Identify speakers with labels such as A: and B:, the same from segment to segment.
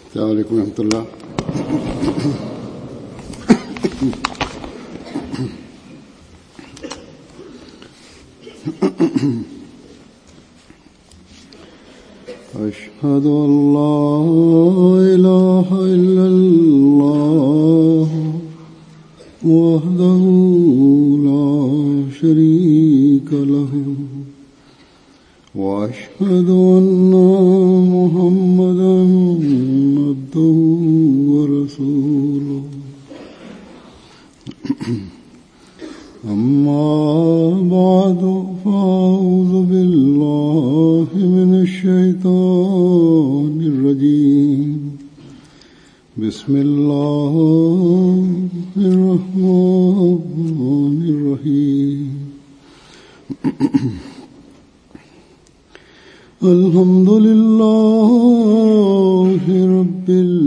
A: السلام عليكم ورحمة الله. أشهد أن لا إله إلا الله وحده لا شريك له وأشهد أن محمدا عبده ورسوله. أما بعد فأعوذ بالله من الشيطان الرجيم. بسم الله الرحمن الرحيم. الحمد لله رب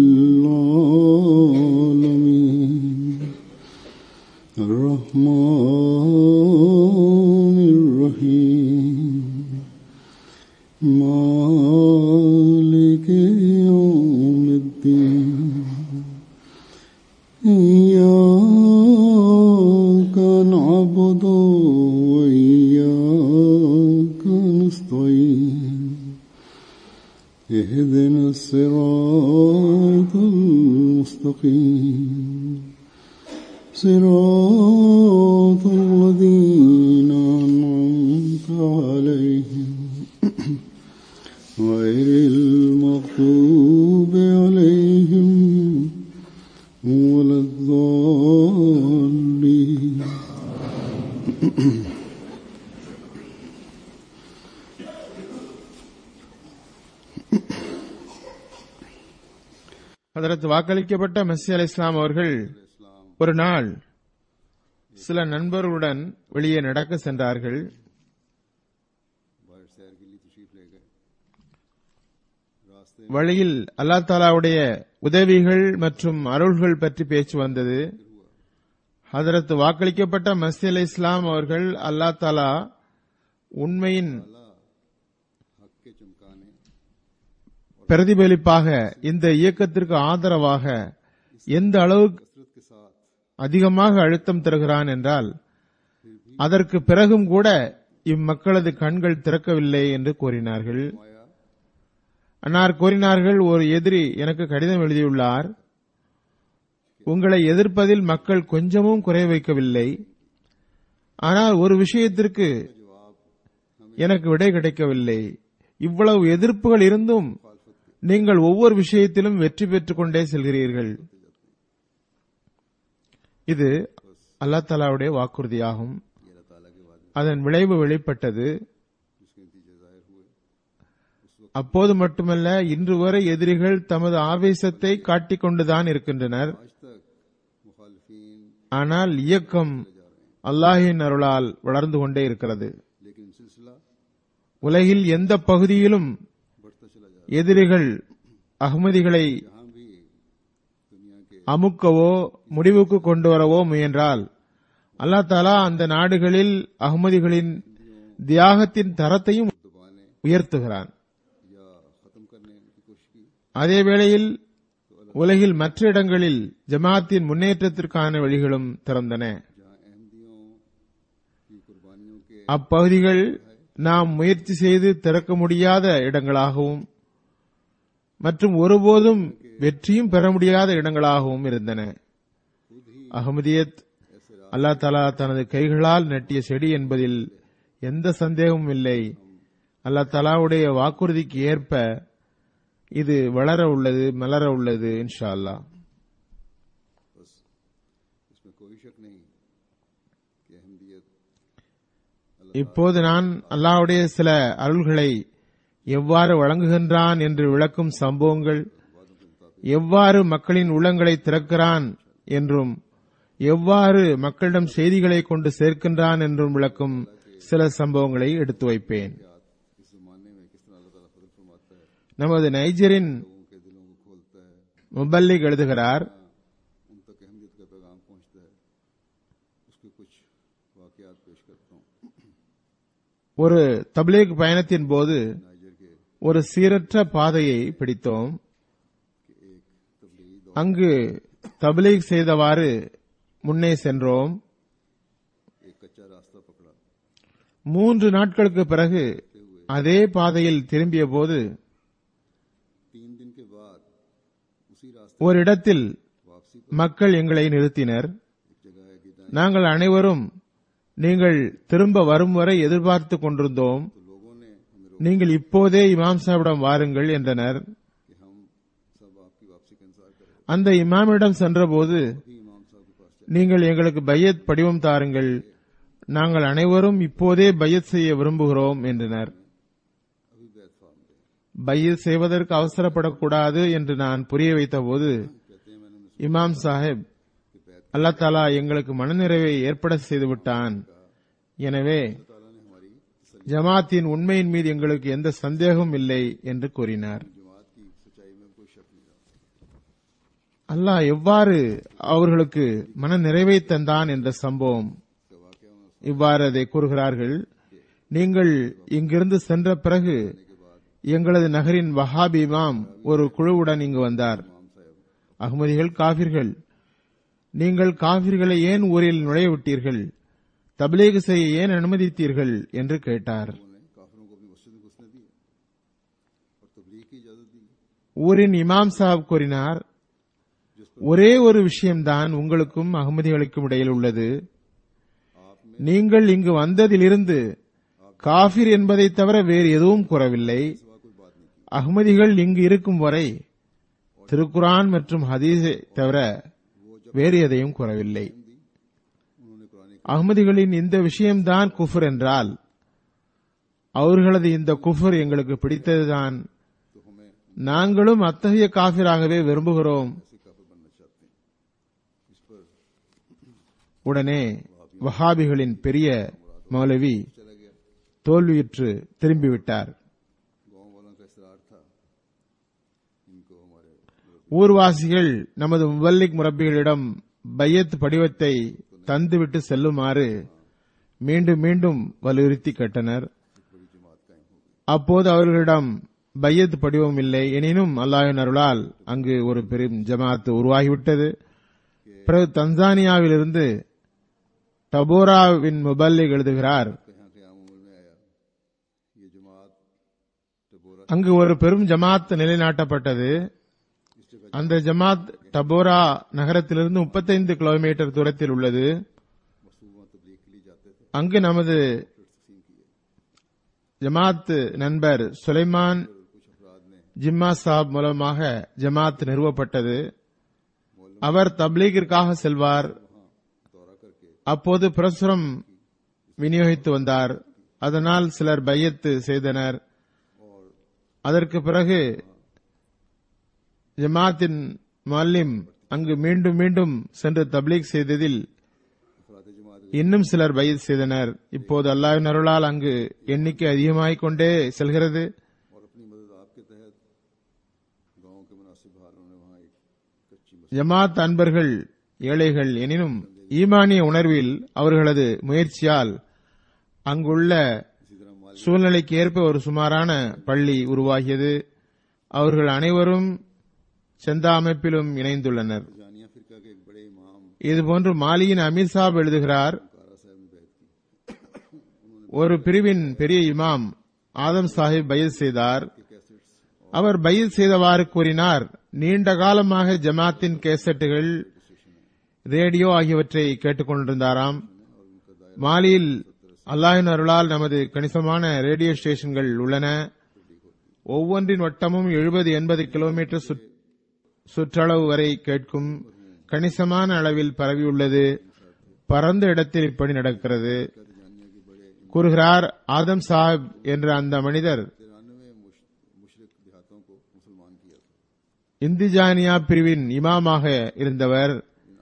A: العالمين الرحمن الرحيم مالك يوم الدين. إياك نعبد وإياك نستعين. اهدنا الصراط المستقيم صراط الذين أنعمت عليهم غير المغضوب عليهم ولا الضالين.
B: ஹதரத் வாக்களிக்கப்பட்ட மஸீஹ் அலைஹிஸ்ஸலாம் அவர்கள் ஒரு நாள் சில நண்பர்களுடன் வெளியே நடக்க சென்றார்கள். வழியில் அல்லாஹ் தஆலாவுடைய உதவிகள் மற்றும் அருள்கள் பற்றி பேச்சு வந்தது. ஹதரத் வாக்களிக்கப்பட்ட மஸீஹ் அலைஹிஸ்ஸலாம் அவர்கள் அல்லாஹ் தஆலா உண்மையின் பிரதிபலிப்பாக இந்த இயக்கத்திற்கு ஆதரவாக எந்த அளவுக்கு அதிகமாக அழுத்தம் தருகிறான் என்றால் அதற்கு பிறகும் கூட இம்மக்களது கண்கள் திறக்கவில்லை என்று கூறினார்கள். அன்னார் கூறினார்கள், ஒரு எதிரி எனக்கு கடிதம் எழுதியுள்ளார். உங்களை எதிர்ப்பதில் மக்கள் கொஞ்சமும் குறை வைக்கவில்லை. ஆனால் ஒரு விஷயத்திற்கு எனக்கு விடை கிடைக்கவில்லை. இவ்வளவு எதிர்ப்புகள் இருந்தும் நீங்கள் ஒவ்வொரு விஷயத்திலும் வெற்றி பெற்றுக் கொண்டே செல்கிறீர்கள். இது அல்லாஹ் தஆலாவுடைய வாக்குறுதியாகும். அதன் விளைவு வெளிப்பட்டது. அப்போது மட்டுமல்ல, இன்று வரை எதிரிகள் தமது ஆவேசத்தை காட்டிக் கொண்டுதான் இருக்கின்றனர். ஆனால் இயக்கம் அல்லாஹ்வின் அருளால் வளர்ந்து கொண்டே இருக்கிறது. உலகில் எந்த பகுதியிலும் எதிரிகள் அஹ்மதிகளை அமுக்கவோ முடிவுக்கு கொண்டு வரவோ முயன்றால் அல்லாஹ் தஆலா அந்த நாடுகளில் அஹ்மதிகளின் தியாகத்தின் தரத்தையும் உயர்த்துகிறான். அதே வேளையில் உலகில் மற்ற இடங்களில் ஜமாத்தின் முன்னேற்றத்திற்கான வழிகளும் திறந்தன. அப்பகுதிகள் நாம் முயற்சி செய்து திறக்க முடியாத இடங்களாகவும் மற்றும் ஒருபோதும் வெற்றியும் பெற முடியாத இடங்களாகவும் இருந்தன. அஹ்மதியத் அல்லாஹ் தஆலா தனது கைகளால் நட்டிய செடி என்பதில் எந்த சந்தேகமும் இல்லை. அல்லாஹ் தஆலாவுடைய வாக்குறுதிக்கு ஏற்ப இது வளர உள்ளது, மலர உள்ளது இன்ஷா அல்லாஹ். இப்போது நான் அல்லாஹ்வுடைய சில அருள்களை எவ்வாறு வழங்குகின்றான் என்று விளக்கும் சம்பவங்கள், எவ்வாறு மக்களின் உள்ளங்களை திறக்கிறான் என்றும் எவ்வாறு மக்களிடம் செய்திகளை கொண்டு சேர்க்கின்றான் என்றும் விளக்கும் சில சம்பவங்களை எடுத்து வைப்பேன். நமது நைஜரின் முபல்லிக் எழுதுகிறார், ஒரு தப்லீக் பயணத்தின் போது ஒரு சீரற்ற பாதையை பிடித்தோம். அங்கு தப்லீக் செய்தவாறு முன்னே சென்றோம். 3 நாட்களுக்கு பிறகு அதே பாதையில் திரும்பிய போது ஓரிடத்தில் மக்கள் எங்களை நிறுத்தினர். நாங்கள் அனைவரும் நீங்கள் திரும்ப வரும் வரை எதிர்பார்த்துக் கொண்டிருந்தோம், நீங்கள் இப்போதே இமாம் சாஹிபிடம் வாருங்கள் என்றனர். அந்த இமாமிடம் சென்றபோது, நீங்கள் எங்களுக்கு பையத் படிவம் தாருங்கள், நாங்கள் அனைவரும் இப்போதே பையத் செய்ய விரும்புகிறோம் என்றனர். பையத் செய்வதற்கு அவசரப்படக்கூடாது என்று நான் புரிய வைத்தபோது இமாம் சாஹிப், அல்லாஹ் தஆலா எங்களுக்கு மனநிறைவை ஏற்பட செய்துவிட்டான், எனவே ஜமாத்தின் உண்மையின் மீது எங்களுக்கு எந்த சந்தேகமும் இல்லை என்று கூறினார். அல்லாஹ் எவ்வாறு அவர்களுக்கு மன நிறைவை தந்தான் என்ற சம்பவம் இவ்வாறு அதை கூறுகிறார்கள். நீங்கள் இங்கிருந்து சென்ற பிறகு எங்களது நகரின் வஹாபி இமாம் ஒரு குழுவுடன் இங்கு வந்தார். அஹ்மதிகள் காபிர்கள், நீங்கள் காபிர்களை ஏன் ஊரில் நுழைய விட்டீர்கள், தப்லீக் செய்ய ஏன் அனுமதித்தீர்கள் என்று கேட்டார். ஊரின் இமாம் சாஹிப் கூறினார், ஒரே ஒரு விஷயம்தான் உங்களுக்கும் அஹ்மதிகளுக்கும் இடையில் உள்ளது. நீங்கள் இங்கு வந்ததிலிருந்து காபிர் என்பதை தவிர வேறு எதுவும் கூறவில்லை. அஹ்மதிகள் இங்கு இருக்கும் வரை திருக்குரான் மற்றும் ஹதீஸை தவிர வேறு எதையும் கூறவில்லை. அஹ்மதிகளின் இந்த விஷயம்தான் குஃபர் என்றால் அவர்களது இந்த குஃபர் எங்களுக்கு பிடித்ததுதான். நாங்களும் அத்தகைய காபிராகவே விரும்புகிறோம். உடனே வஹாபிகளின் பெரிய மௌலவி தோல்வியுற்று திரும்பிவிட்டார். ஊர்வாசிகள் நமது முபல்லிக் முரப்பிகளிடம் பையத் படிவத்தை தந்துவிட்டு செல்லுமாறு மீண்டும் மீண்டும் வலியுறுத்தி கேட்டனர். அப்போது அவர்களிடம் பையத் படிவம் இல்லை. எனினும் அல்லாஹ்வின் அருளால் அங்கு ஒரு பெரும் ஜமாத் உருவாகிவிட்டது. பிறகு தன்சானியாவிலிருந்து டபோராவின் முபல்லிக் எழுதுகிறார், அங்கு ஒரு பெரும் ஜமாத் நிலைநாட்டப்பட்டது. அந்த ஜமாத் டபோரா நகரத்திலிருந்து 35 கிலோமீட்டர் தூரத்தில் உள்ளது. அங்கு நமது ஜமாத் நண்பர் சுலைமான் ஜிம்மா சாப் மூலமாக ஜமாத் நிறுவப்பட்டது. அவர் தப்லீகிற்காக செல்வார். அப்போது பிரசுரம் விநியோகித்து வந்தார். அதனால் சிலர் பையத்து செய்தனர். அதற்கு பிறகு ஜமாத்தின் முஅல்லிம் அங்கு மீண்டும் மீண்டும் சென்று தப்லீக் செய்ததில் இன்னும் சிலர் பையத் செய்தனர். இப்போது அல்லாஹ்வின் அருளால் அங்கு எண்ணிக்கை அதிகமாகிக் கொண்டே செல்கிறது. ஜமாத் அன்பர்கள் ஏழைகள், எனினும் ஈமானிய உணர்வில் அவர்களது முயற்சியால் அங்குள்ள சூழ்நிலைக்கு ஏற்ப ஒரு சுமாரான பள்ளி உருவாகியது. அவர்கள் அனைவரும் சந்தா அமைப்பிலும் இணைந்துள்ளனர். இதுபோன்று மாலியின் அமீர் சாப் எழுதுகிறார், ஒரு பிரிவின் பெரிய இமாம் ஆதம் சாஹிப் பையத் செய்தார். அவர் பையத் செய்தவாறு கூறினார், நீண்ட காலமாக ஜமாத்தின் கேசட்டுகள், ரேடியோ ஆகியவற்றை கேட்டுக் கொண்டிருந்தாராம். மாலியில் அல்லாஹ்வின் அருளால் நமது கணிசமான ரேடியோ ஸ்டேஷன்கள் உள்ளன. ஒவ்வொன்றின் வட்டமும் 70-80 கிலோமீட்டர் சுற்றளவு வரை கேட்கும் கணிசமான அளவில் பரவியுள்ளது. பரந்த இடத்தில் இப்படி நடக்கிறது கூறுகிறார். ஆதம் சாஹிப் என்ற அந்த மனிதர் இந்திஜானியா பிரிவின் இமாமாக இருந்தவர்.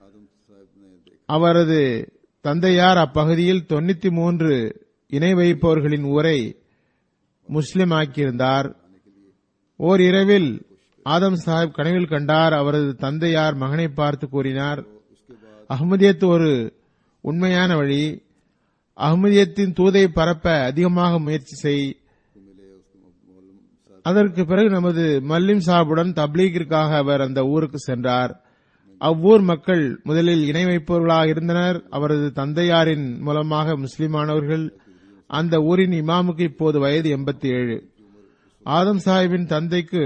B: அவரது தந்தையார் அப்பகுதியில் 93 இணை வைப்பவர்களின் ஊரை முஸ்லிம் ஆக்கியிருந்தார். ஓர் இரவில் ஆதம் சாஹிப் கனவில் கண்டார். அவரது தந்தையார் மகனை பார்த்து கூறினார், அஹ்மதியத் ஒரு உண்மையான வழி. அஹ்மதியத்தின் தூதை பரப்ப அதிகமாக முயற்சி செய். அதற்கு பிறகு நமது மல்லிம் சாஹிபுடன் தப்லீகிற்காக அவர் அந்த ஊருக்கு சென்றார். அவ்வூர் மக்கள் முதலில் இணை வைப்பவர்களாக இருந்தனர். அவரது தந்தையாரின் மூலமாக முஸ்லிமானவர்கள். அந்த ஊரின் இமாமுக்கு இப்போது வயது 87. ஆதம் சாஹிபின் தந்தைக்கு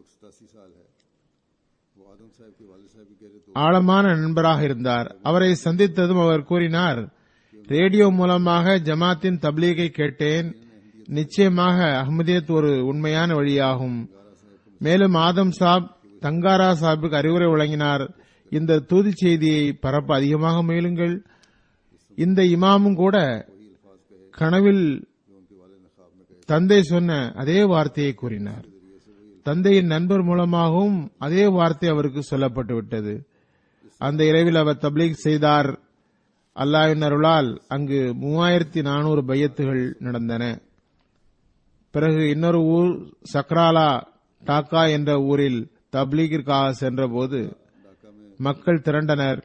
B: ஆழமான நண்பராக இருந்தார். அவரை சந்தித்ததும் அவர் கூறினார், ரேடியோ மூலமாக ஜமாத்தின் தப்லீகை கேட்டேன். நிச்சயமாக அஹ்மதியத் ஒரு உண்மையான வழியாகும். மேலும் ஆதம் சாப் தங்காரா சாஹிபுக்கு அறிவுரை வழங்கினார், இந்த தூது செய்தியை பரப்ப அதிகமாக முயலுங்கள். இந்த இமாமும் கூட கனவில் தந்தை சொன்ன அதே வார்த்தையை கூறினார். தந்தையின் நண்பர் மூலமாகவும் அதே வார்த்தை அவருக்கு சொல்லப்பட்டுவிட்டது. அந்த இரவில் அவர் தப்லீக் செய்தார். அல்லாஹ்வின் அருளால் அங்கு 3400 பையத்துகள் நடந்தன. பிறகு இன்னொரு ஊர் சக்ராலா டாக்கா என்ற ஊரில் தப்லீகிற்காக சென்றபோது மக்கள் திரண்டனர்.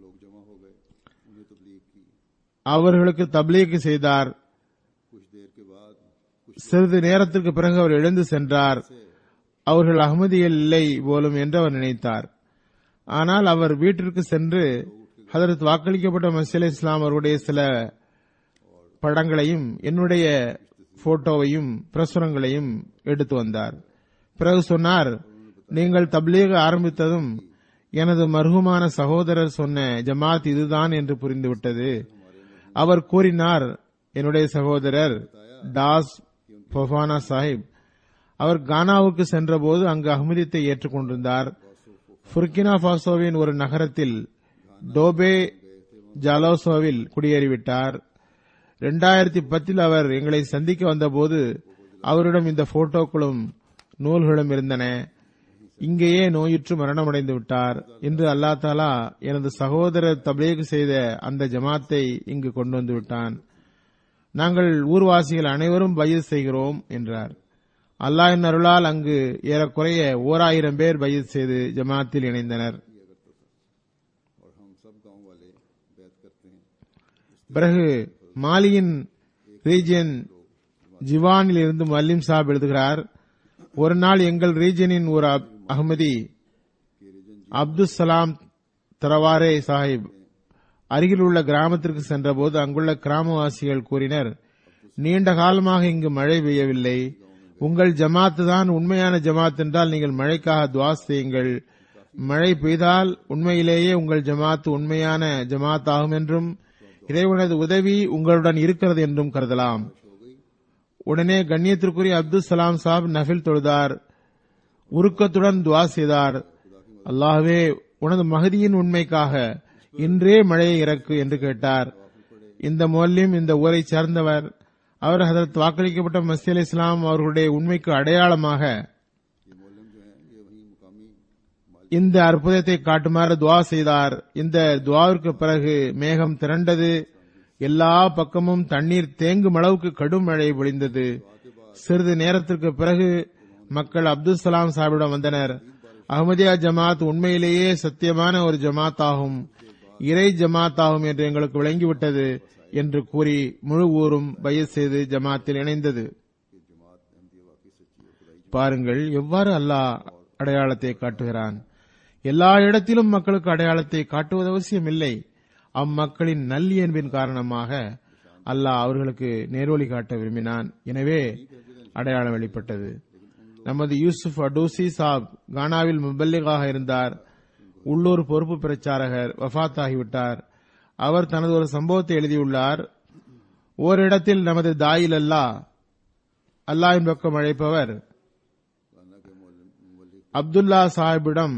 B: அவர்களுக்கு தப்லீக் செய்தார். சிறிது நேரத்திற்கு பிறகு அவர் எழுந்து சென்றார். அவர்கள் அஹ்மதிகள் இல்லை போலும் என்று அவர் நினைத்தார். ஆனால் அவர் வீட்டிற்கு சென்று ஹதரத் வாக்களிக்கப்பட்ட மஸீஹ் இஸ்லாம் அவருடைய சில படங்களையும் என்னுடைய போட்டோவையும் பிரசுரங்களையும் எடுத்து வந்தார். பிறகு சொன்னார், நீங்கள் தப்லீக் ஆரம்பித்ததும் எனது மர்ஹூமான சகோதரர் சொன்ன ஜமாத் இதுதான் என்று புரிந்துவிட்டது. அவர் கூறினார், என்னுடைய சகோதரர் டாஸ் ஃபொஃபானா சாஹிப் அவர் கானாவுக்கு சென்றபோது அங்கு அஹ்மதியத்தை ஏற்றுக்கொண்டிருந்தார். புர்கினா பாசோவின் ஒரு நகரத்தில் டோபே ஜாலோசோவில் குடியேறிவிட்டார். 2010 அவர் எங்களை சந்திக்க வந்தபோது அவரிடம் இந்த போட்டோக்களும் நூல்களும் இருந்தன. இங்கேயே நோயுற்று மரணமடைந்து விட்டார். இன்று அல்லாஹ் தாலா எனது சகோதரர் தப்லீக் செய்த அந்த ஜமாத்தை இங்கு கொண்டு வந்து விட்டான். நாங்கள் ஊர்வாசிகள் அனைவரும் பையத் செய்கிறோம் என்றார். அல்லாஹ்வின் அருளால் அங்கு ஏறக்குறைய 1000 பேர் பையத் செய்து ஜமாத்தில் இணைந்தனர். பிறகு மாலியின் ரீஜியன் ஜிவானில் இருந்து மல்லிம் சாப் எழுதுகிறார், ஒரு நாள் எங்கள் ரீஜனின் ஒரு அஹ்மதி அப்துல் சலாம் தரவாரே சாஹிப் அருகில் உள்ள கிராமத்திற்கு சென்றபோது அங்குள்ள கிராமவாசிகள் கூறினர், நீண்ட காலமாக இங்கு மழை பெய்யவில்லை. உங்கள் ஜமாத்து தான் உண்மையான ஜமாத் என்றால் நீங்கள் மழைக்காக துவா செய்யுங்கள். மழை பெய்தால் உண்மையிலேயே உங்கள் ஜமாத்து உண்மையான ஜமாத் ஆகும் என்றும் இறைவனது உதவி உங்களுடன் இருக்கிறது என்றும் கருதலாம். உடனே கண்ணியத்திற்குரிய அப்துல் சலாம் சாப் நஃபில் தொழுதார். உருக்கத்துடன் துவா செய்தார், அல்லாஹ்வே உனது மஹதியின் உண்மைக்காக இன்றே மழையை இறக்கு என்று கேட்டார். இந்த முஅல்லிம் இந்த ஊரை சேர்ந்தவர். அவர் ஹதரத் வாக்களிக்கப்பட்ட மஸீஹ் இஸ்லாம் அவர்களுடைய உண்மைக்கு அடையாளமாக இந்த அற்புதத்தை காட்டுமாறு துவா செய்தார். இந்த துவாவிற்கு பிறகு மேகம் திரண்டது. எல்லா பக்கமும் தண்ணீர் தேங்கும் அளவுக்கு கடும் மழை பொழிந்தது. சிறிது நேரத்திற்கு பிறகு மக்கள் அப்துல் சலாம் சாஹிபிடம் வந்தனர். அஹ்மதியா ஜமாத் உண்மையிலேயே சத்தியமான ஒரு ஜமாத் ஆகும், இறை ஜமாத் ஆகும் என்று எங்களுக்கு விளங்கிவிட்டது என்று கூறி முழு ஊரும் பையத் செய்து ஜமாத்தில் இணைந்தது. பாருங்கள் எவ்வாறு அல்லாஹ் அடையாளத்தை காட்டுகிறான். எல்லா இடத்திலும் மக்களுக்கு அடையாளத்தை காட்டுவது அவசியம் இல்லை. அம்மக்களின் நல்லியன்பின் காரணமாக அல்லாஹ் அவர்களுக்கு நேர்வழி காட்ட விரும்பினான். எனவே அடையாளம் வெளிப்பட்டது. நமது யூசுப் அடூசி சாப் கானாவில் முபல்லிகாக இருந்தார். உள்ளூர் பொறுப்பு பிரச்சாரகர் வஃபாத் ஆகிவிட்டார். அவர் தனது ஒரு சம்பவத்தை எழுதியுள்ளார். ஓரிடத்தில் நமது தாயில் அல்லாஹ்வின் பக்கம் அழைப்பவர் அப்துல்லா சாஹிபிடம்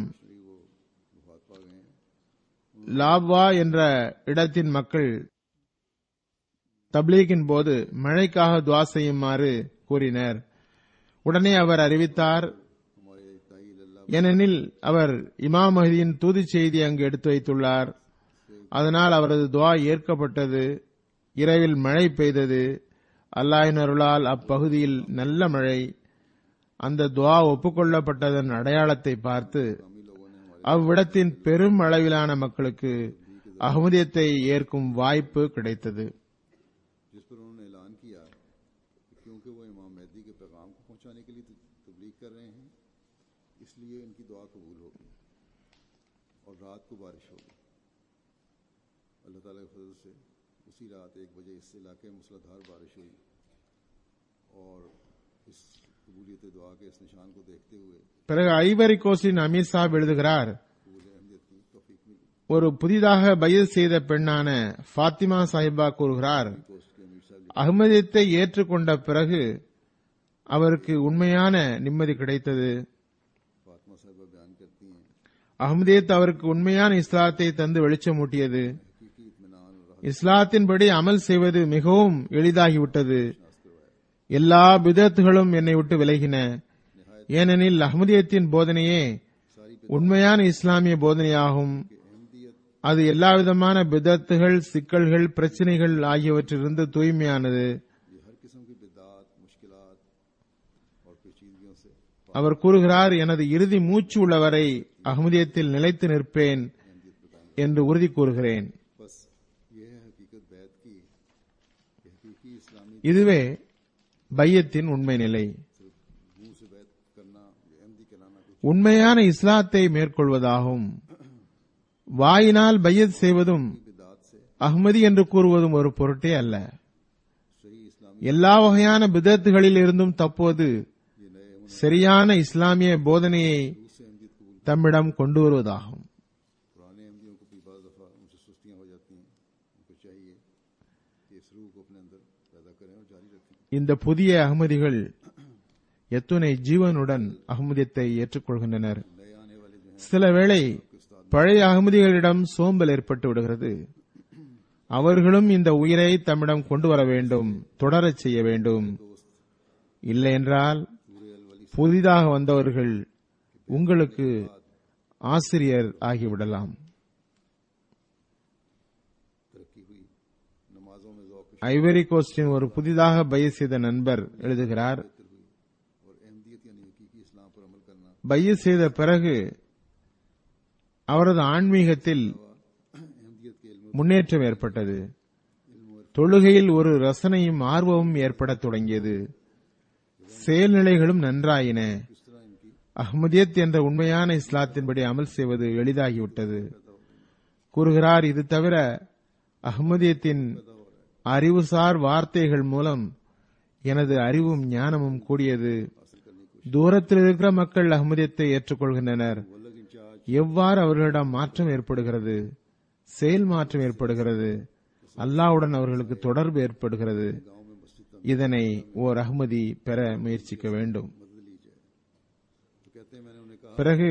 B: லாப்வா என்ற இடத்தின் மக்கள் தப்லீகின் போது மழைக்காக துவா செய்யுமாறு கூறினர். உடனே அவர் அறிவித்தார், ஏனெனில் அவர் இமாம் மஹதியின் தூது செய்தி அங்கு எடுத்து வைத்துள்ளார். அதனால் அவரது துவா ஏற்கப்பட்டது. இரவில் மழை பெய்தது. அல்லாஹ்வின் அருளால் அப்பகுதியில் நல்ல மழை. அந்த துவா ஒப்புக்கொள்ளப்பட்டதன் அடையாளத்தை பார்த்து அவ்விடத்தின் பெரும் அளவிலான மக்களுக்கு அஹ்மதியத்தை ஏற்கும் வாய்ப்பு கிடைத்தது.
A: लिए इनकी दुआ कबूल होगी और रात को बारिश होगी। अल्लाह ताला के फजल से उसी रात 1 बजे इस इलाके में मूसलाधार बारिश हुई और इस कबूलियत दुआ के इस निशान को देखते हुए
B: பிறகு ஐவரி கோஸ்டின் அமீர் சாப் எழுதுகிறார்,
A: कबूल अहमियत की तौफीक मिली।
B: ஒரு புதிதாக பையத் செய்த பெண்ணான ஃபாத்திமா சாஹிபா கூறுகிறார்,
A: कोस्ट के अमीर साहब
B: அஹ்மதியத்தை ஏற்றுக்கொண்ட பிறகு அவருக்கு உண்மையான நிம்மதி கிடைத்தது.
A: फातिमा साहिबा बयान करती हैं
B: அஹ்மதியத் அவருக்கு உண்மையான இஸ்லாத்தை தந்து வெளிச்சமூட்டியது.
A: हकीकी इत्मीनान और राहत
B: இஸ்லாத்தின்படி அமல் செய்வது மிகவும் எளிதாகிவிட்டது. எல்லா பிதத்துகளும் என்னை விட்டு விலகின. ஏனெனில் அஹ்மதியத்தின் போதனையே உண்மையான இஸ்லாமிய போதனையாகும். அது எல்லாவிதமான பிதத்துகள், சிக்கல்கள், பிரச்சனைகள் ஆகியவற்றிலிருந்து தூய்மையானது.
A: ये हर किस्म की बिदात, मुश्किलात और पेचीदगियों से
B: அவர் கூறுகிறார், எனது இறுதி மூச்சு உள்ளவரை அஹ்மதியத்தில் நிலைத்து நிற்பேன் என்று உறுதி கூறுகிறேன்.
A: बस ये है हकीकत बैत की कि हकीकी इस्लामी
B: இதுவே பையத்தின் உண்மை நிலை.
A: मुंह से बैत करना, अहमदी कहलाना कुछ
B: உண்மையான இஸ்லாத்தை மேற்கொள்வதாகும். வாயினால் பையத் செய்வதும்
A: बिदात से
B: அஹ்மதி என்று கூறுவதும் ஒரு பொருட்டே அல்ல.
A: सही इस्लामी
B: எல்லா वகையான பிதத்துகளில் இருந்தும் தப்போது
A: ये नए
B: சரியான இஸ்லாமிய போதனையை
A: से अहमदियत कबूल
B: தம்மிடம் கொண்டு வருவதாகும்.
A: पुराने अहमदियों को भी बाज़ दफा उनसे सुस्तियां हो जाती हैं। उनको चाहिए कि इस रूह को अपने अंदर पैदा करें और जारी रखें।
B: இந்த புதிய அஹ்மதிகள் எத்துணை ஜீவனுடன் அஹ்மதியத்தை ஏற்றுக்கொள்கின்றனர்.
A: नए आने वाले जो हैं
B: சில வேளை பழைய அகமதிகளிடம் சோம்பல் ஏற்பட்டு விடுகிறது. அவர்களும் இந்த உயிரை தம்மிடம் கொண்டு வர வேண்டும், தொடரச் செய்ய வேண்டும். இல்லை என்றால் புதிதாக வந்தவர்கள் உங்களுக்கு ஆசிரியர் ஆகிவிடலாம்.
A: तरक्की हुई नमाजों में ज़ौक़
B: ஐவரி கோஸ்டின் ஒரு புதிதாக பையத் செய்த நண்பர் எழுதுகிறார்,
A: और अहमदियत यानी हकीकी इस्लाम पर अमल करना
B: பையத் செய்த பிறகு அவரது ஆன்மீகத்தில்
A: अहमदियत के इल्म
B: முன்னேற்றம் ஏற்பட்டது. தொழுகையில் ஒரு ரசனையும் ஆர்வமும் ஏற்படத் தொடங்கியது. செயல்நிலைகளும் நன்றாயின.
A: किस तरह इनकी
B: அஹ்மதியத் என்ற உண்மையான இஸ்லாத்தின்படி அமல் செய்வது எளிதாகிவிட்டது. கூறுகிறார், இது தவிர அஹ்மதியத்தின் அறிவுசார் வார்த்தைகள் மூலம் எனது அறிவும் ஞானமும் கூடியது. தூரத்தில் இருக்கிற மக்கள் அஹ்மதியத்தை ஏற்றுக்கொள்கின்றனர்.
A: अलग इंचार्ज
B: எவ்வாறு அவர்களிடம் மாற்றம் ஏற்படுகிறது, செயல் மாற்றம் ஏற்படுகிறது, அல்லாஹ்வுடன் அவர்களுக்கு தொடர்பு ஏற்படுகிறது.
A: गांव में मस्जिद
B: இதனை ஓர் அஹ்மதி பெற முயற்சிக்க வேண்டும்.
A: मदद ली जाए तो कहते हैं मैंने उन्हें कहा
B: பிறகு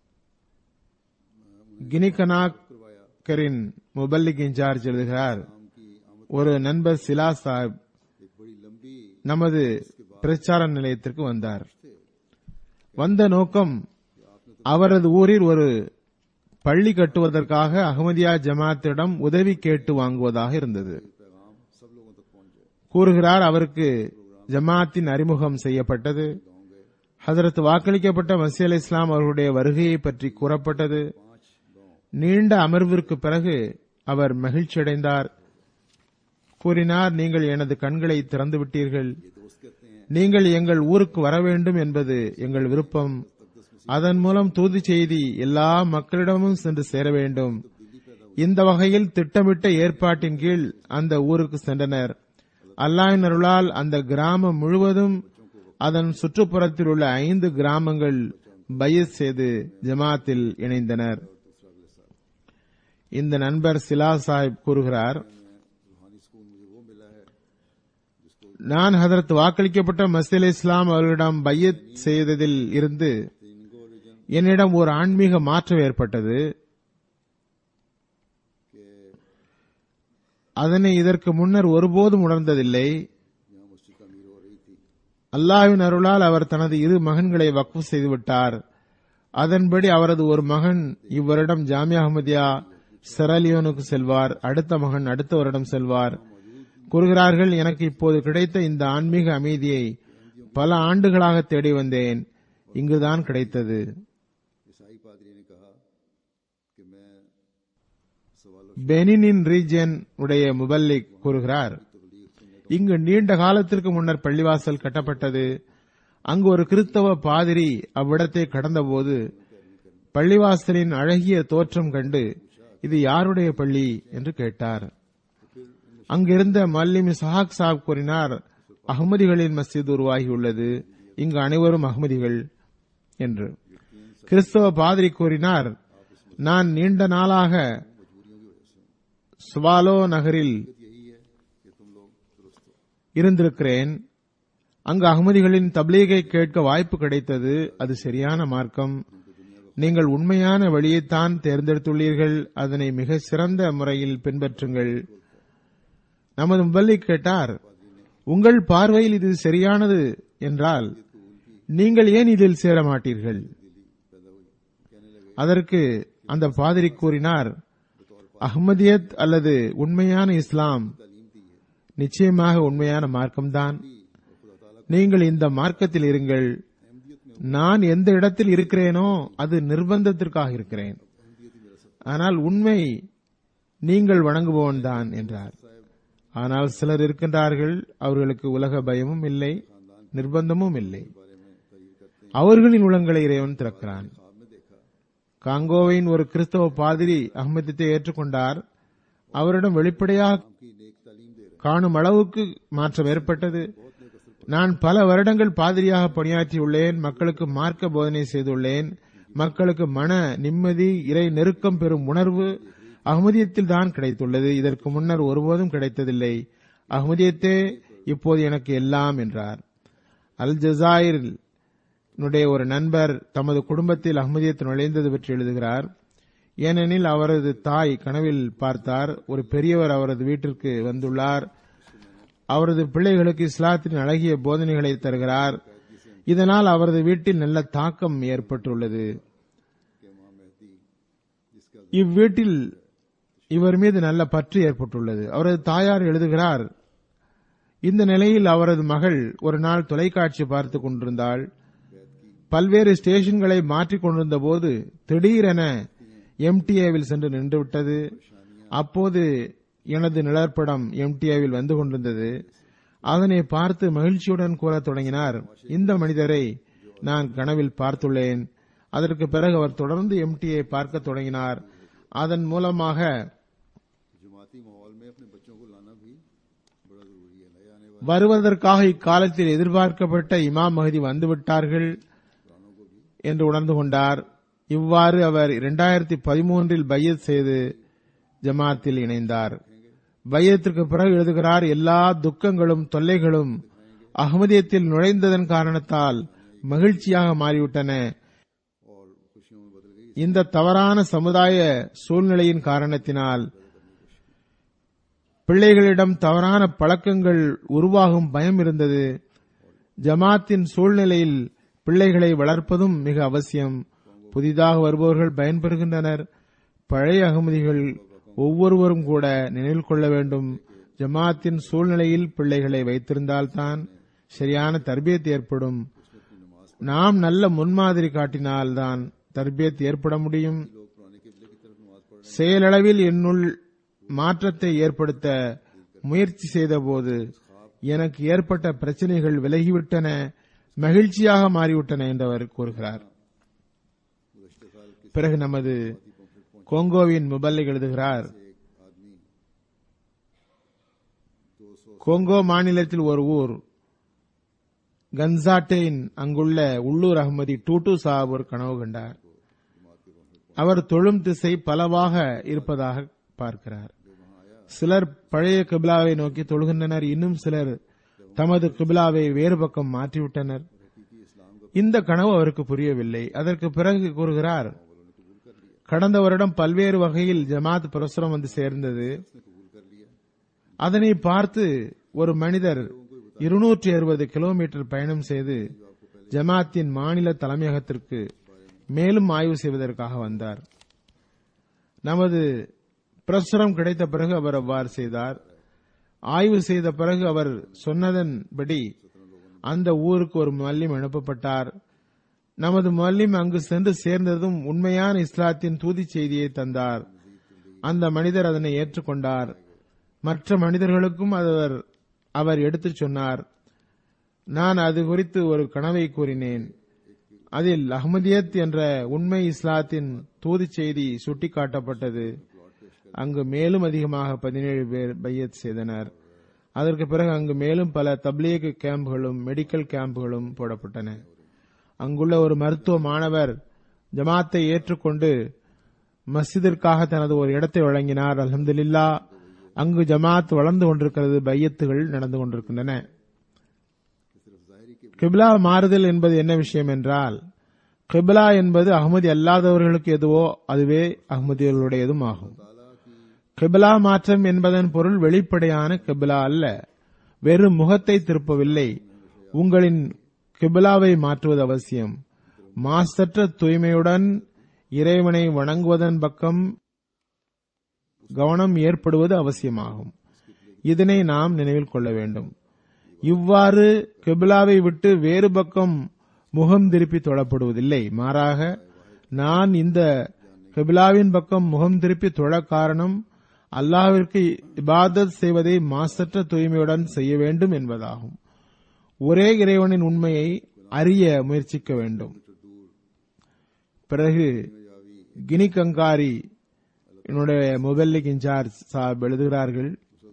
B: கினிகனாக்கரின்
A: करवाया
B: முபல்லிக் இன்சார்ஜ் எழுதுகிறார்,
A: काम की आमद
B: ஒரு நண்பர் சிலா சாஹிப்
A: एक बड़ी लंबी
B: நமது பிரச்சார நிலையத்திற்கு வந்தார். வந்த நோக்கம் அவரது ஊரில் ஒரு பள்ளி கட்டுவதற்காக அஹ்மதியா ஜமாத்திடம் உதவி கேட்டு வாங்குவதாக இருந்தது.
A: पैगाम सब लोगों तक पहुंच जाए।
B: கூறுகிறார், அவருக்கு ஜமாத்தின் அறிமுகம் செய்யப்பட்டது. ஹதரத் வாக்களிக்கப்பட்ட மசீஹ் அலைஹிஸ் இஸ்லாம் அவர்களுடைய வருகையை பற்றி கூறப்பட்டது. நீண்ட அமர்விற்கு பிறகு அவர் மகிழ்ச்சியடைந்தார். கூறினார், நீங்கள் எனது கண்களை திறந்து விட்டீர்கள்.
A: दोस्त कहते हैं
B: நீங்கள் எங்கள் ஊருக்கு வர வேண்டும் என்பது எங்கள் விருப்பம். அதன் மூலம் தூது செய்தி எல்லா மக்களிடமும் சென்று சேர வேண்டும். இந்த வகையில் திட்டமிட்ட ஏற்பாட்டின் கீழ் அந்த ஊருக்கு சென்றனர். அல்லாஹ்வின் அருளால் அந்த கிராமம் முழுவதும் அதன் சுற்றுப்புறத்தில் உள்ள 5 கிராமங்கள் பையத் செய்து ஜமாத்தில் இணைந்தனர். இந்த நண்பர் சிலா சாஹிப் கூறுகிறார்,
A: रूहानी सुकून मुझे वो मिला है
B: நான் ஹதரத் வாக்களிக்கப்பட்ட மசீஹ் அலைஹிஸ் இஸ்லாம் அவர்களிடம் பையத் செய்ததில் இருந்து
A: इनको ओरिजिन
B: என்னிடம் ஒரு ஆன்மீக மாற்றம் ஏற்பட்டது.
A: के
B: அதனை இதற்கு முன்னர் ஒருபோதும் உணர்ந்ததில்லை.
A: यहाँ मस्जिद तामीर हो रही थी।
B: அல்லாஹ்வின் அருளால் அவர் தனது 2 மகன்களை வக்ஃப் செய்துவிட்டார். அதன்படி அவரது ஒரு மகன் இவ்வருடம் ஜாமியா அஹ்மதியா செராலியோனுக்கு செல்வார். அடுத்த மகன் அடுத்த வருடம் செல்வார். கூறுகிறார்கள், எனக்கு இப்போது கிடைத்த இந்த ஆன்மீக அமைதியை பல ஆண்டுகளாக தேடி வந்தேன். இங்குதான் கிடைத்தது.
A: ईसाई पादरी ने कहा कि मैं सवालों
B: பெனினின் ரீஜன் உடைய முபல்லிக் கூறுகிறார், இங்கு நீண்ட காலத்திற்கு முன்னர் பள்ளிவாசல் கட்டப்பட்டது. அங்கு ஒரு கிறிஸ்தவ பாதிரி அவ்விடத்தை கடந்தபோது பள்ளிவாசலின் அழகிய தோற்றம் கண்டு இது யாருடைய பள்ளி என்று கேட்டார். அங்கிருந்த மல்லிம் சஹாக் சாப் கூறினார், அகமதிகளின் மஸ்ஜித் உருவாகியுள்ளது, இங்கு அனைவரும் அகமதிகள் என்று. கிறிஸ்தவ பாதிரி கூறினார், நான் நீண்ட நாளாக ஸ்வாலோ நகரில் இருந்திருக்கிறேன். அங்கு அகமதிகளின் தப்லீகை கேட்க வாய்ப்பு கிடைத்தது. அது சரியான மார்க்கம். நீங்கள் உண்மையான வழியைத்தான் தேர்ந்தெடுத்துள்ளீர்கள். அதனை மிக சிறந்த முறையில் பின்பற்றுங்கள். நமது முபல்லிக் கேட்டார், உங்கள் பார்வையில் இது சரியானது என்றால் நீங்கள் ஏன் இதில் சேர மாட்டீர்கள்? அதற்கு அந்த பாதிரி கூறினார், அஹ்மதியத் அல்லது உண்மையான இஸ்லாம் நிச்சயமாக உண்மையான மார்க்கம்தான். நீங்கள் இந்த மார்க்கத்தில் இருங்கள். நான் எந்த இடத்தில் இருக்கிறேனோ அது நிர்பந்தத்திற்காக இருக்கிறேன். ஆனால் உண்மை நீங்கள் வணங்குபவன் தான் என்றார். ஆனால் சிலர் இருக்கின்றார்கள், அவர்களுக்கு உலக பயமும் இல்லை, நிர்பந்தமும் இல்லை. அவர்களின் உளங்களை இறைவன் திறக்கிறான். காங்கோவின் ஒரு கிறிஸ்தவ பாதிரி அஹ்மதியத்தை ஏற்றுக்கொண்டார். அவரிடம் வெளிப்படையாக காணும் அளவுக்கு மாற்றம் ஏற்பட்டது. நான் பல வருடங்கள் பாதிரியாக பணியாற்றியுள்ளேன். மக்களுக்கு மார்க்க போதனை செய்துள்ளேன். மக்களுக்கு மன நிம்மதி, இறை நெருக்கம் பெறும் உணர்வு அஹ்மதியத்தில் தான் கிடைத்துள்ளது. இதற்கு முன்னர் ஒருபோதும் கிடைத்ததில்லை. அஹ்மதியத்தே இப்போது எனக்கு எல்லாம் என்றார். அல் ஜசாயிரில் ஒரு நண்பர் தமது குடும்பத்தில் அஹ்மதியத் நுழைந்தது பற்றி எழுதுகிறார். ஏனெனில் அவரது தாய் கனவில் பார்த்தார், ஒரு பெரியவர் அவரது வீட்டிற்கு வந்துள்ளார். அவரது பிள்ளைகளுக்கு இஸ்லாத்தின் அழகிய போதனைகளை தருகிறார். இதனால் அவரது வீட்டில் நல்ல தாக்கம் ஏற்பட்டுள்ளது. இவ்வீட்டில் இவர் மீது நல்ல பற்று ஏற்பட்டுள்ளது. அவரது தாயார் எழுதுகிறார், இந்த நிலையில் அவரது மகள் ஒரு நாள் தொலைக்காட்சி பார்த்துக் கொண்டிருந்தாள். பல்வேறு ஸ்டேஷன்களை மாற்றிக் கொண்டிருந்த போது திடீரென எம்டிஏவில் சென்று நின்றுவிட்டது. அப்போது எனது நிழற்படம் எம்டிஏவில் வந்து கொண்டிருந்தது. அதனை பார்த்து மகிழ்ச்சியுடன் கூறத் தொடங்கினார், இந்த மனிதரை நான் கனவில் பார்த்துள்ளேன். அதற்கு பிறகு அவர் தொடர்ந்து எம்டிஏ பார்க்க தொடங்கினார். அதன் மூலமாக வருவதற்காக இக்காலத்தில் எதிர்பார்க்கப்பட்ட இமாம் மஹதி வந்துவிட்டார்கள் என்று உணர்ந்து கொண்டார். இவ்வாறு அவர் 2013 பையத் செய்து ஜமாத்தில் இணைந்தார். பையத்திற்கு பிறகு எழுதுகிறார், எல்லா துக்கங்களும் தொல்லைகளும் அஹ்மதியத்தில் நுழைந்ததன் காரணத்தால் மகிழ்ச்சியாக மாறிவிட்டன. இந்த தவறான சமுதாய சூழ்நிலையின் காரணத்தினால் பிள்ளைகளிடம் தவறான பழக்கங்கள் உருவாகும் பயம் இருந்தது. ஜமாத்தின் சூழ்நிலையில் பிள்ளைகளை வளர்ப்பதும் மிக அவசியம். புதிதாக வருபவர்கள் பயன்பெறுகின்றனர். பழைய அகமதிகள் ஒவ்வொருவரும் கூட நினைவில் கொள்ள வேண்டும், ஜமாத்தின் சூழ்நிலையில் பிள்ளைகளை வைத்திருந்தால்தான் சரியான தர்பியத் ஏற்படும். நாம் நல்ல முன்மாதிரி காட்டினால்தான் தர்பியத் ஏற்பட முடியும். செயலளவில் என்னுள் மாற்றத்தை ஏற்படுத்த முயற்சி செய்தபோது எனக்கு ஏற்பட்ட பிரச்சனைகள் விலகிவிட்டன, மகிழ்ச்சியாக மாறிவிட்டன என்று அவர் கூறுகிறார். பிறகு நமது கோங்கோவின் முபல்லிக் எழுதுகிறார், கோங்கோ மாநிலத்தில் ஒரு ஊர் கன்சாட்டேன், அங்குள்ள உள்ளூர் அகமதி டூட்டு சாப் ஒரு கனவு கண்டார். அவர் தொழும் திசை பலவாக இருப்பதாக பார்க்கிறார். சிலர் பழைய கிபிலாவை நோக்கி தொழுகின்றனர், இன்னும் சிலர் தமது கிபிலாவை வேறு பக்கம் மாற்றிவிட்டனர். இந்த கனவு அவருக்கு புரியவில்லை. அதற்கு பிறகு கூறுகிறார், கடந்த வருடம் பல்வேறு வகையில் ஜமாத் பிரசுரம் வந்து சேர்ந்தது. அதனை பார்த்து ஒரு மனிதர் 260 கிலோமீட்டர் பயணம் செய்து ஜமாத்தின் மாநில தலைமையகத்திற்கு மேலும் ஆய்வு செய்வதற்காக வந்தார். நமது பிரசுரம் கிடைத்த பிறகு அவர் அவ்வாறு செய்தார். ஆய்வு செய்த பிறகு அவர் சொன்னதன்படி அந்த ஊருக்கு ஒரு முஅல்லிம் அனுப்பப்பட்டார். நமது முஅல்லிம் அங்கு சென்று சேர்ந்ததும் உண்மையான இஸ்லாத்தின் தூதி செய்தியை தந்தார். அந்த மனிதர் அதனை ஏற்றுக்கொண்டார். மற்ற மனிதர்களுக்கும் அவர் எடுத்துச் சொன்னார். நான் அது குறித்து ஒரு கனவை கூறினேன். அதில் அஹ்மதியத் என்ற உண்மை இஸ்லாத்தின் தூது செய்தி சுட்டிக்காட்டப்பட்டது. அங்கு மேலும் அதிகமாக 17 பேர் பையத் செய்தனர். அதற்கு பிறகு அங்கு மேலும் பல தப்லீக் கேம்புகளும் மெடிக்கல் கேம்புகளும் போடப்பட்டன. அங்குள்ள ஒரு மருத்துவ மாணவர் ஜமாத்தை ஏற்றுக்கொண்டு மஸ்ஜிதிற்காக தனது ஒரு இடத்தை வழங்கினார். அல்ஹம்துலில்லாஹ், அங்கு ஜமாத் வளர்ந்து கொண்டிருக்கிறது, பையத்துகள் நடந்து கொண்டிருக்கின்றன. கிப்லா மாறுதல் என்பது என்ன விஷயம் என்றால், கிப்லா என்பது அஹ்மதி அல்லாதவர்களுக்கு எதுவோ அதுவே அஹ்மதியர்களுடையதும் ஆகும். கிப்லா மாற்றம் என்பதன் பொருள் வெளிப்படையான கிப்லா அல்ல, வெறும் முகத்தை திருப்பவில்லை. உங்களின் கிப்லாவை மாற்றுவது அவசியம். மாசற்ற தூய்மையுடன் இறைவனை வணங்குவதன் பக்கம் கவனம் ஏற்படுவது அவசியமாகும். இதனை நாம் நினைவில் கொள்ள வேண்டும். இவ்வாறு கிப்லாவை விட்டு வேறு பக்கம் முகம் திருப்பி தொழப்படுவதில்லை. மாறாக நான் இந்த கிப்லாவின் பக்கம் முகம் திருப்பி தொழ காரணம் அல்லாஹ்விற்கு இபாதத் செய்வதை மாசற்ற தூய்மையுடன் செய்ய வேண்டும் என்பதாகும். ஒரே இறைவனின் உண்மையை அறிய முயற்சிக்க வேண்டும். பிறகு கினி கங்காரி என்னுடைய முபல்லிக் இன்சார்ஜ் சாப் எழுதுகிறார்கள்,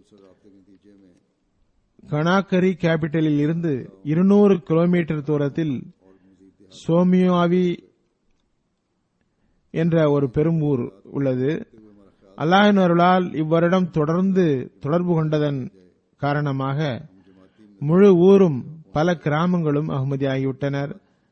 B: கனாக்கரி கேபிட்டலில் இருந்து 200 கிலோமீட்டர் தூரத்தில் சோமியாவி என்ற ஒரு பெரும் ஊர் உள்ளது. அல்லாஹ்வின் அருளால் இவ்வருடம் தொடர்ந்து தொடர்பு கொண்டதன் காரணமாக முழு ஊரும் பல கிராமங்களும் அஹ்மதியாகிவிட்டனர்.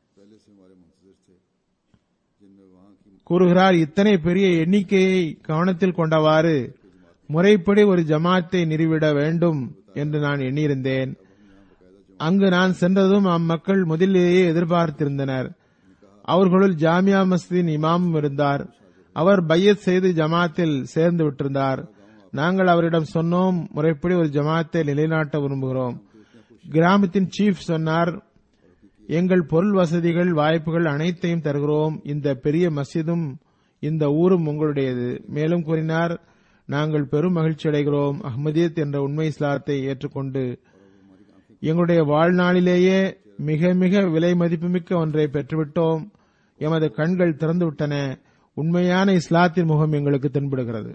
B: கூறுகிறார், இத்தனை பெரிய எண்ணிக்கையை கவனத்தில் கொண்டவாறு முறைப்படி ஒரு ஜமாத்தை நிறுவிட வேண்டும் என்று நான் எண்ணியிருந்தேன். அங்கு நான் சென்றதும் அம்மக்கள் முதலிலேயே எதிர்பார்த்திருந்தனர். அவர்களுள் ஜாமியா மஸ்ஜிதின் இமாமும் இருந்தார். அவர் பையத் செய்து ஜமாத்தில் சேர்ந்து விட்டிருந்தார். நாங்கள் அவரிடம் சொன்னோம், முறைப்படி ஒரு ஜமாத்தை நிலைநாட்ட விரும்புகிறோம். கிராமத்தின் சீஃப் சொன்னார், எங்கள் பொருள் வசதிகள் வாய்ப்புகள் அனைத்தையும் தருகிறோம். இந்த பெரிய மஸ்ஜிதும் இந்த ஊரும் உங்களுடையது. மேலும் கூறினார், நாங்கள் பெரும் மகிழ்ச்சி அடைகிறோம். அஹ்மதியத் என்ற உண்மை இஸ்லாத்தை ஏற்றுக்கொண்டு எங்களுடைய வாழ்நாளிலேயே மிக மிக விலை மதிப்புமிக்க ஒன்றை பெற்றுவிட்டோம். எமது கண்கள் திறந்துவிட்டன. உண்மையான இஸ்லாத்தின் முகம் எங்களுக்கு தென்படுகிறது.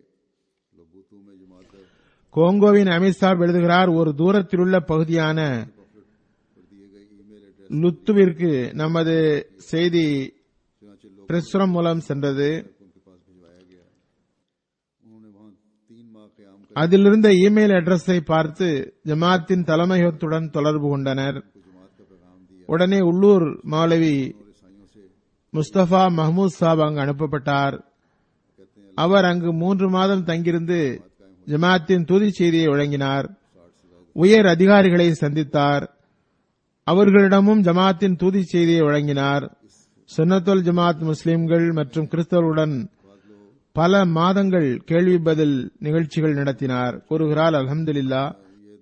B: கோங்கோவின் அமித்சாப் எழுதுகிறார், ஒரு தூரத்தில் உள்ள பகுதியான லுத்துவிற்கு நமது செய்தி பிரசுரம் மூலம் சென்றது. அதிலிருந்த இமெயில் அட்ரஸை பார்த்து ஜமாத்தின் தலைமையகத்துடன் தொடர்பு கொண்டனர். உடனே உள்ளூர் மௌலவி முஸ்தபா மஹமூத் சாப் அங்கு அனுப்பப்பட்டார். அவர் அங்கு 3 மாதம் தங்கியிருந்து ஜமாத்தின் தூதி செய்தியை வழங்கினார். உயர் அதிகாரிகளை சந்தித்தார். அவர்களிடமும் ஜமாத்தின் தூதி செய்தியை வழங்கினார். சுன்னத்துல் ஜமாத் முஸ்லிம்கள் மற்றும் கிறிஸ்தவர்களுடன் பல மாதங்கள் கேள்வி பதில் நிகழ்ச்சிகள் நடத்தினார். கூறுகிறார், அல்ஹம்துலில்லாஹ்,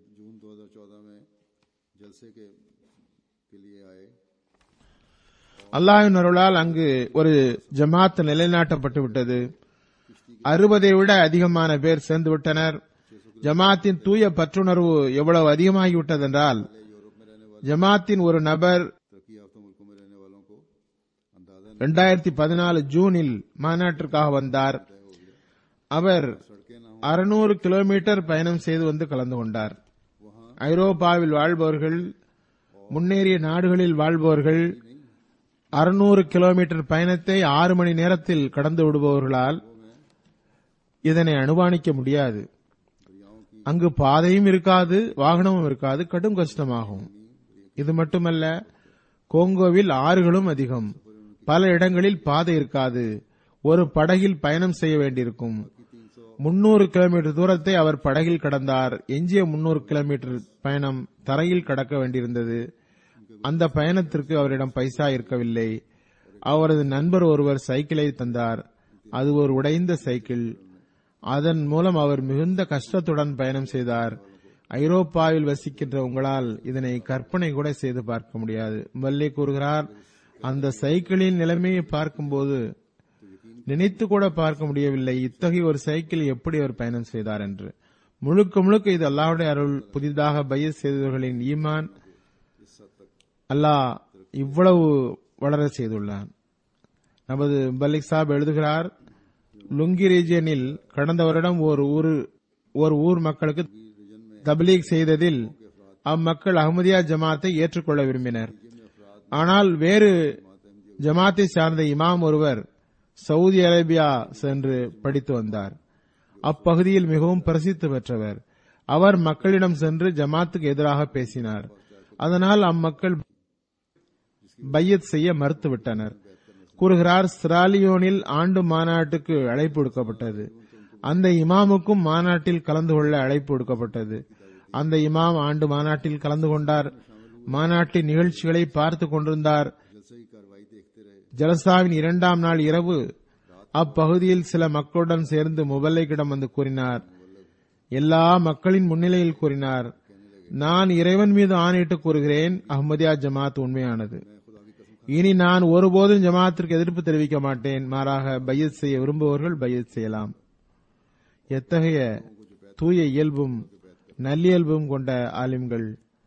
B: அல்லாஹ்வின் அருளால் அங்கு ஒரு ஜமாத் நிலைநாட்டப்பட்டு விட்டது. 60 விட அதிகமான பேர் சேர்ந்து விட்டனர். ஜமாத்தின் தூய பற்றுணர்வு எவ்வளவு அதிகமாகிவிட்டது என்றால், ஜமாத்தின் ஒரு நபர் 2014 ஜூனில் மாநாட்டிற்காக வந்தார். அவர் 600 கிலோமீட்டர் பயணம் செய்து வந்து கலந்து கொண்டார். ஐரோப்பாவில் வாழ்பவர்கள், முன்னேறிய நாடுகளில் வாழ்பவர்கள் 600 கிலோமீட்டர் பயணத்தை 6 மணி நேரத்தில் கடந்து விடுபவர்களால் இதனை அனுமானிக்க முடியாது. அங்கு பாதையும் இருக்காது, வாகனமும் இருக்காது, கடும் கஷ்டமாகும். இது மட்டுமல்ல, கோங்கோவில் ஆறுகளும் அதிகம். பல இடங்களில் பாதை இருக்காது. ஒரு படகில் பயணம் செய்ய வேண்டியிருக்கும். 300 கிலோமீட்டர் தூரத்தை அவர் படகில் கடந்தார். எஞ்சிய 300 கிலோமீட்டர் பயணம் தரையில் கடக்க வேண்டியிருந்தது. அந்த பயணத்திற்கு அவரிடம் பைசா இருக்கவில்லை. அவரது நண்பர் ஒருவர் சைக்கிளை தந்தார். அது ஒரு உடைந்த சைக்கிள். அதன் மூலம் அவர் மிகுந்த கஷ்டத்துடன் பயணம் செய்தார். ஐரோப்பாவில் வசிக்கின்ற உங்களால் இதனை கற்பனை கூட செய்து பார்க்க முடியாது. மல்லே கூறுகிறார், அந்த சைக்கிளின் நிலைமையை பார்க்கும்போது நினைத்து கூட பார்க்க முடியவில்லை, இத்தகைய ஒரு சைக்கிள் எப்படி அவர் பயணம் செய்தார் என்று. முழுக்க முழுக்க இது அல்லாஹ்வுடைய அருள். புதிதாக பையத் செய்தவர்களின் ஈமான் அல்லாஹ் இவ்வளவு வளர செய்துள்ளான். நமது மலிக் சாப் எழுதுகிறார், லுங்கி ரீஜியனில் கடந்த வருடம் ஒரு ஊர் மக்களுக்கு தப்லீக் செய்ததில் அம்மக்கள் அஹ்மதியா ஜமாத்தை ஏற்றுக்கொள்ள விரும்பினர். ஆனால் வேறு ஜமாத்தை சார்ந்த இமாம் ஒருவர் சவுதி அரேபியா சென்று படித்து வந்தார். அப்பகுதியில் மிகவும் பிரசித்தி பெற்றவர். அவர் மக்களிடம் சென்று ஜமாத்துக்கு எதிராக பேசினார். அதனால் அம்மக்கள் பையத் செய்ய மறுத்துவிட்டனர். கூறுகிறார், சிராலியோனில் ஆண்டு மாநாட்டுக்கு அழைப்பு விடுக்கப்பட்டது. அந்த இமாமுக்கும் மாநாட்டில் கலந்து கொள்ள அழைப்பு விடுக்கப்பட்டது. அந்த இமாம் ஆண்டு மாநாட்டில் கலந்து கொண்டார். மாநாட்டின் நிகழ்ச்சிகளை பார்த்துக் கொண்டிருந்தார். ஜலசாவின் 2ஆம் நாள் இரவு அப்பகுதியில் சில மக்களுடன் சேர்ந்து முபல்லிகிடம் வந்து கூறினார். எல்லா மக்களின் முன்னிலையில் கூறினார், நான் இறைவன் மீது ஆணையிட்டு கூறுகிறேன், அஹ்மதியா ஜமாத் உண்மையானது. இனி நான் ஒருபோதும் ஜமாத்திற்கு எதிர்ப்பு தெரிவிக்க மாட்டேன். மாறாக பையத் செய்ய விரும்புபவர்கள் பையத் செய்யலாம். எத்தகைய தூய இயல்பும் நல்லியல்பும் கொண்ட ஆலிம்கள்!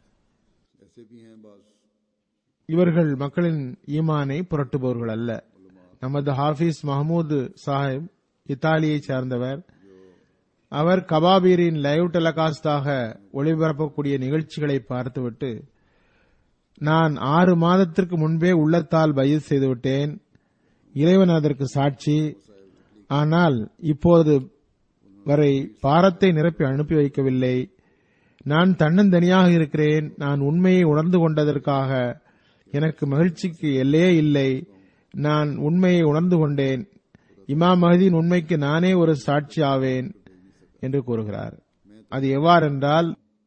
B: இவர்கள் மக்களின் ஈமானை புரட்டுபவர்கள் அல்ல. நமது ஹாஃபிஸ் மஹமூது சாஹிப் இத்தாலியை சார்ந்தவர். அவர் கபாபீரின் லைவ் டெலிகாஸ்டாக ஒளிபரப்பக்கூடிய நிகழ்ச்சிகளை பார்த்துவிட்டு, நான் 6 மாதத்திற்கு முன்பே உள்ளத்தால் பையத் செய்துவிட்டேன், இறைவன் அதற்கு சாட்சி. ஆனால் இப்போது வரை பாரத்தை நிரப்பி அனுப்பி வைக்கவில்லை. நான் தன்னந்தனியாக இருக்கிறேன். நான் உண்மையை உணர்ந்து கொண்டதற்காக எனக்கு மகிழ்ச்சிக்கு எல்லையே இல்லை. நான் உண்மையை உணர்ந்து கொண்டேன். இமாம் மஹ்தியின் உண்மைக்கு நானே ஒரு சாட்சி ஆவேன் என்று கூறுகிறார். அது எவ்வாறென்றால்,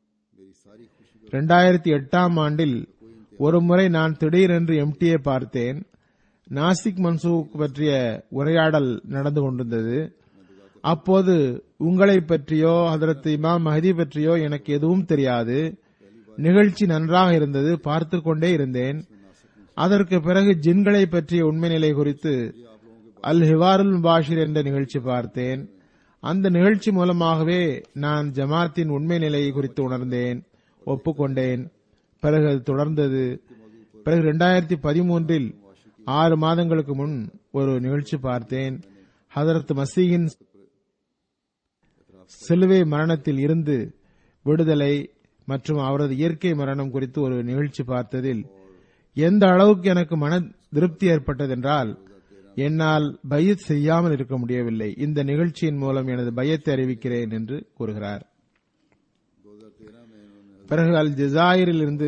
B: 2008ஆம் ஆண்டில் ஒருமுறை நான் திடீரென்று எம்டியை பார்த்தேன். நாசிக் மன்சூக் பற்றிய உரையாடல் நடந்து கொண்டிருந்தது. அப்போது உங்களை பற்றியோ ஹதரத் இமாம் மஹ்தி பற்றியோ எனக்கு எதுவும் தெரியாது. நிகழ்ச்சி நன்றாக இருந்தது, பார்த்து கொண்டே இருந்தேன். அதற்கு பிறகு ஜின்களை பற்றிய உண்மை நிலை குறித்து அல் ஹிவாருல் முபாஷிர் என்ற நிகழ்ச்சி பார்த்தேன். அந்த நிகழ்ச்சி மூலமாகவே நான் ஜமாத்தின் உண்மை நிலையை குறித்து உணர்ந்தேன், ஒப்புக்கொண்டேன். பிறகு அது தொடர்ந்தது. பிறகு 2013இல் 6 மாதங்களுக்கு முன் ஒரு நிகழ்ச்சி பார்த்தேன். ஹதரத் மசீஹின் சிலுவை மரணத்தில் இருந்து விடுதலை மற்றும் அவரது இயற்கை மரணம் குறித்து ஒரு நிகழ்ச்சி பார்த்ததில் எந்த அளவுக்கு எனக்கு மன திருப்தி ஏற்பட்டதென்றால், என்னால் பையத் செய்யாமல் இருக்க முடியவில்லை. இந்த நிகழ்ச்சியின் மூலம் எனது பையத்தை அறிவிக்கிறேன் என்று கூறுகிறார். பிறகு அல் ஜசாயிரில் இருந்து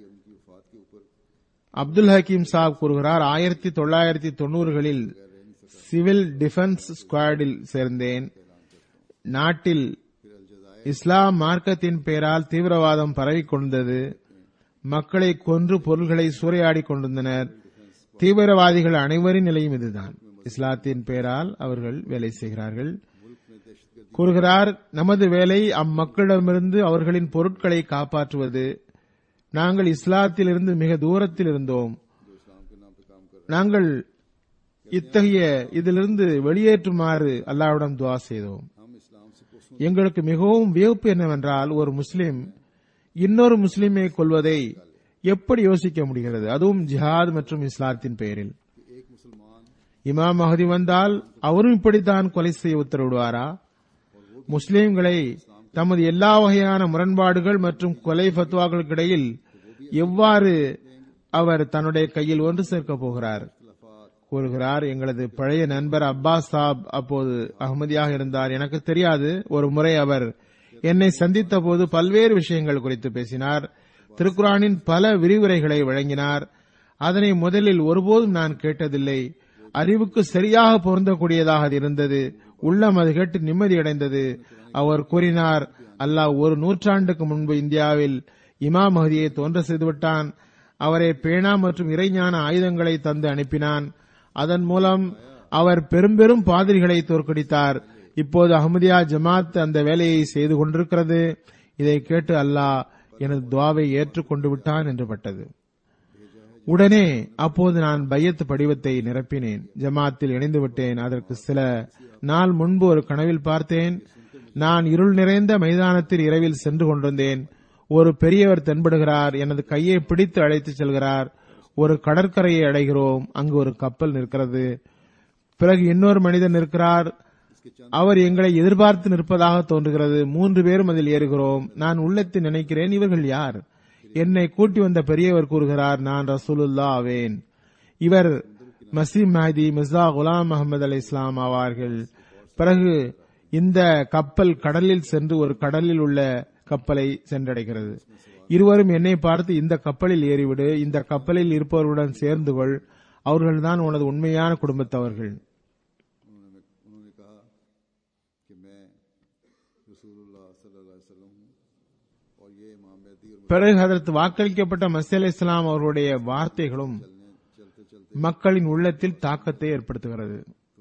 B: அப்துல் ஹக்கீம் சாப் கூறுகிறார், 1990களில் சிவில் டிஃபென்ஸ் ஸ்குவாடில் சேர்ந்தேன். நாட்டில் இஸ்லாம் மார்க்கத்தின் பெயரால் தீவிரவாதம் பரவிக் கொண்டது. மக்களை கொன்று பொருள்களை சூறையாடிக் கொண்டிருந்தனர். தீவிரவாதிகள் அனைவரின் நிலையும் இதுதான். இஸ்லாத்தின் பெயரால் அவர்கள் வேலை செய்கிறார்கள். கூறுகிறார், நமது வேலை அம்மக்களிடமிருந்து அவர்களின் பொருட்களை காப்பாற்றுவது. நாங்கள் இஸ்லாத்திலிருந்து மிக தூரத்தில் இருந்தோம். நாங்கள் இத்தகைய இதிலிருந்து வெளியேற்றுமாறு அல்லாஹ்விடம் துஆ செய்தோம். எங்களுக்கு மிகவும் வியப்பு என்னவென்றால், ஒரு முஸ்லிம் இன்னொரு முஸ்லிமை கொல்வதை எப்படி யோசிக்க முடிகிறது, அதுவும் ஜிஹாத் மற்றும் இஸ்லாத்தின் பெயரில். இமாம் மஹ்தி வந்தால் அவரும் இப்படித்தான் கொலை செய்ய உத்தரவிடுவாரா? முஸ்லிம்களை தமது எல்லா வகையான முரண்பாடுகள் மற்றும் கொலை ஃபத்வாக்களுக்கிடையில் எவ்வாறு அவர் தன்னுடைய கையில் ஒன்று சேர்க்கப் போகிறார்? கூறுகிறார், எங்களது பழைய நண்பர் அப்பாஸ் சாப் அப்போது அஹ்மதியாக இருந்தார். எனக்கு தெரியாது. ஒரு முறை அவர் என்னை சந்தித்த போது பல்வேறு விஷயங்கள் குறித்து பேசினார். திருக்குரானின் பல விரிவுரைகளை வழங்கினார். அதனை முதலில் ஒருபோதும் நான் கேட்டதில்லை. அறிவுக்கு சரியாக பொருந்தக்கூடியதாக அது இருந்தது. உள்ளம் அது கேட்டு நிம்மதியடைந்தது. அவர் கூறினார், அல்லாஹ் 1 நூற்றாண்டுக்கு முன்பு இந்தியாவில் இமாம் மஹ்தியை தோன்ற செய்துவிட்டான். அவரை பேனா மற்றும் இறைஞான ஆயுதங்களை தந்து அனுப்பினான். அதன் மூலம் அவர் பெரும் பாதிரிகளை தோற்கடித்தார். இப்போது அஹ்மதியா ஜமாத் அந்த வேலையை செய்து கொண்டிருக்கிறது. இதை கேட்டு அல்லாஹ் எனது துஆவை ஏற்றுக்கொண்டு விட்டான் என்று பட்டது. உடனே அப்போது நான் பையத் படிவத்தை நிரப்பினேன். ஜமாத்தில் இணைந்து விட்டேன். அதற்கு சில நாள் முன்பு ஒரு கனவில் பார்த்தேன். நான் இருள் நிறைந்த மைதானத்தில் இரவில் சென்று கொண்டிருந்தேன். ஒரு பெரியவர் தென்படுகிறார். எனது கையை பிடித்து அழைத்துச் செல்கிறார். ஒரு கடற்கரையை அடைகிறோம். அங்கு ஒரு கப்பல் நிற்கிறது. பிறகு இன்னொரு மனிதன் நிற்கிறார். அவர் எங்களை எதிர்பார்த்து நிற்பதாக தோன்றுகிறது. 3 பேரும் அதில் ஏறுகிறோம். நான் உள்ளத்தில் நினைக்கிறேன், இவர்கள் யார்? என்னை கூட்டி வந்த பெரியவர் கூறுகிறார், நான் ரசூலுல்லாஹ் ஆவேன். இவர் மசீஹ் மஹ்தி மிர்சா குலாம் முஹம்மது அலைஹிஸ்ஸலாம் ஆவார்கள். பிறகு இந்த கப்பல் கடலில் சென்று ஒரு கடலில் உள்ள கப்பலை சென்றடைகிறது. இருவரும் என்னை பார்த்து, இந்த கப்பலில் ஏறிவிடு, இந்த கப்பலில் இருப்பவர்களுடன் சேர்ந்து கொள், அவர்கள்தான் உனது உண்மையான குடும்பத்தவர்கள். பிறகு அதற்கு வாக்களிக்கப்பட்ட மஸீஹ் அலைஹிஸ்ஸலாம் அவர்களுடைய வார்த்தைகளும் மக்களின் உள்ளத்தில் தாக்கத்தை ஏற்படுத்துகிறது.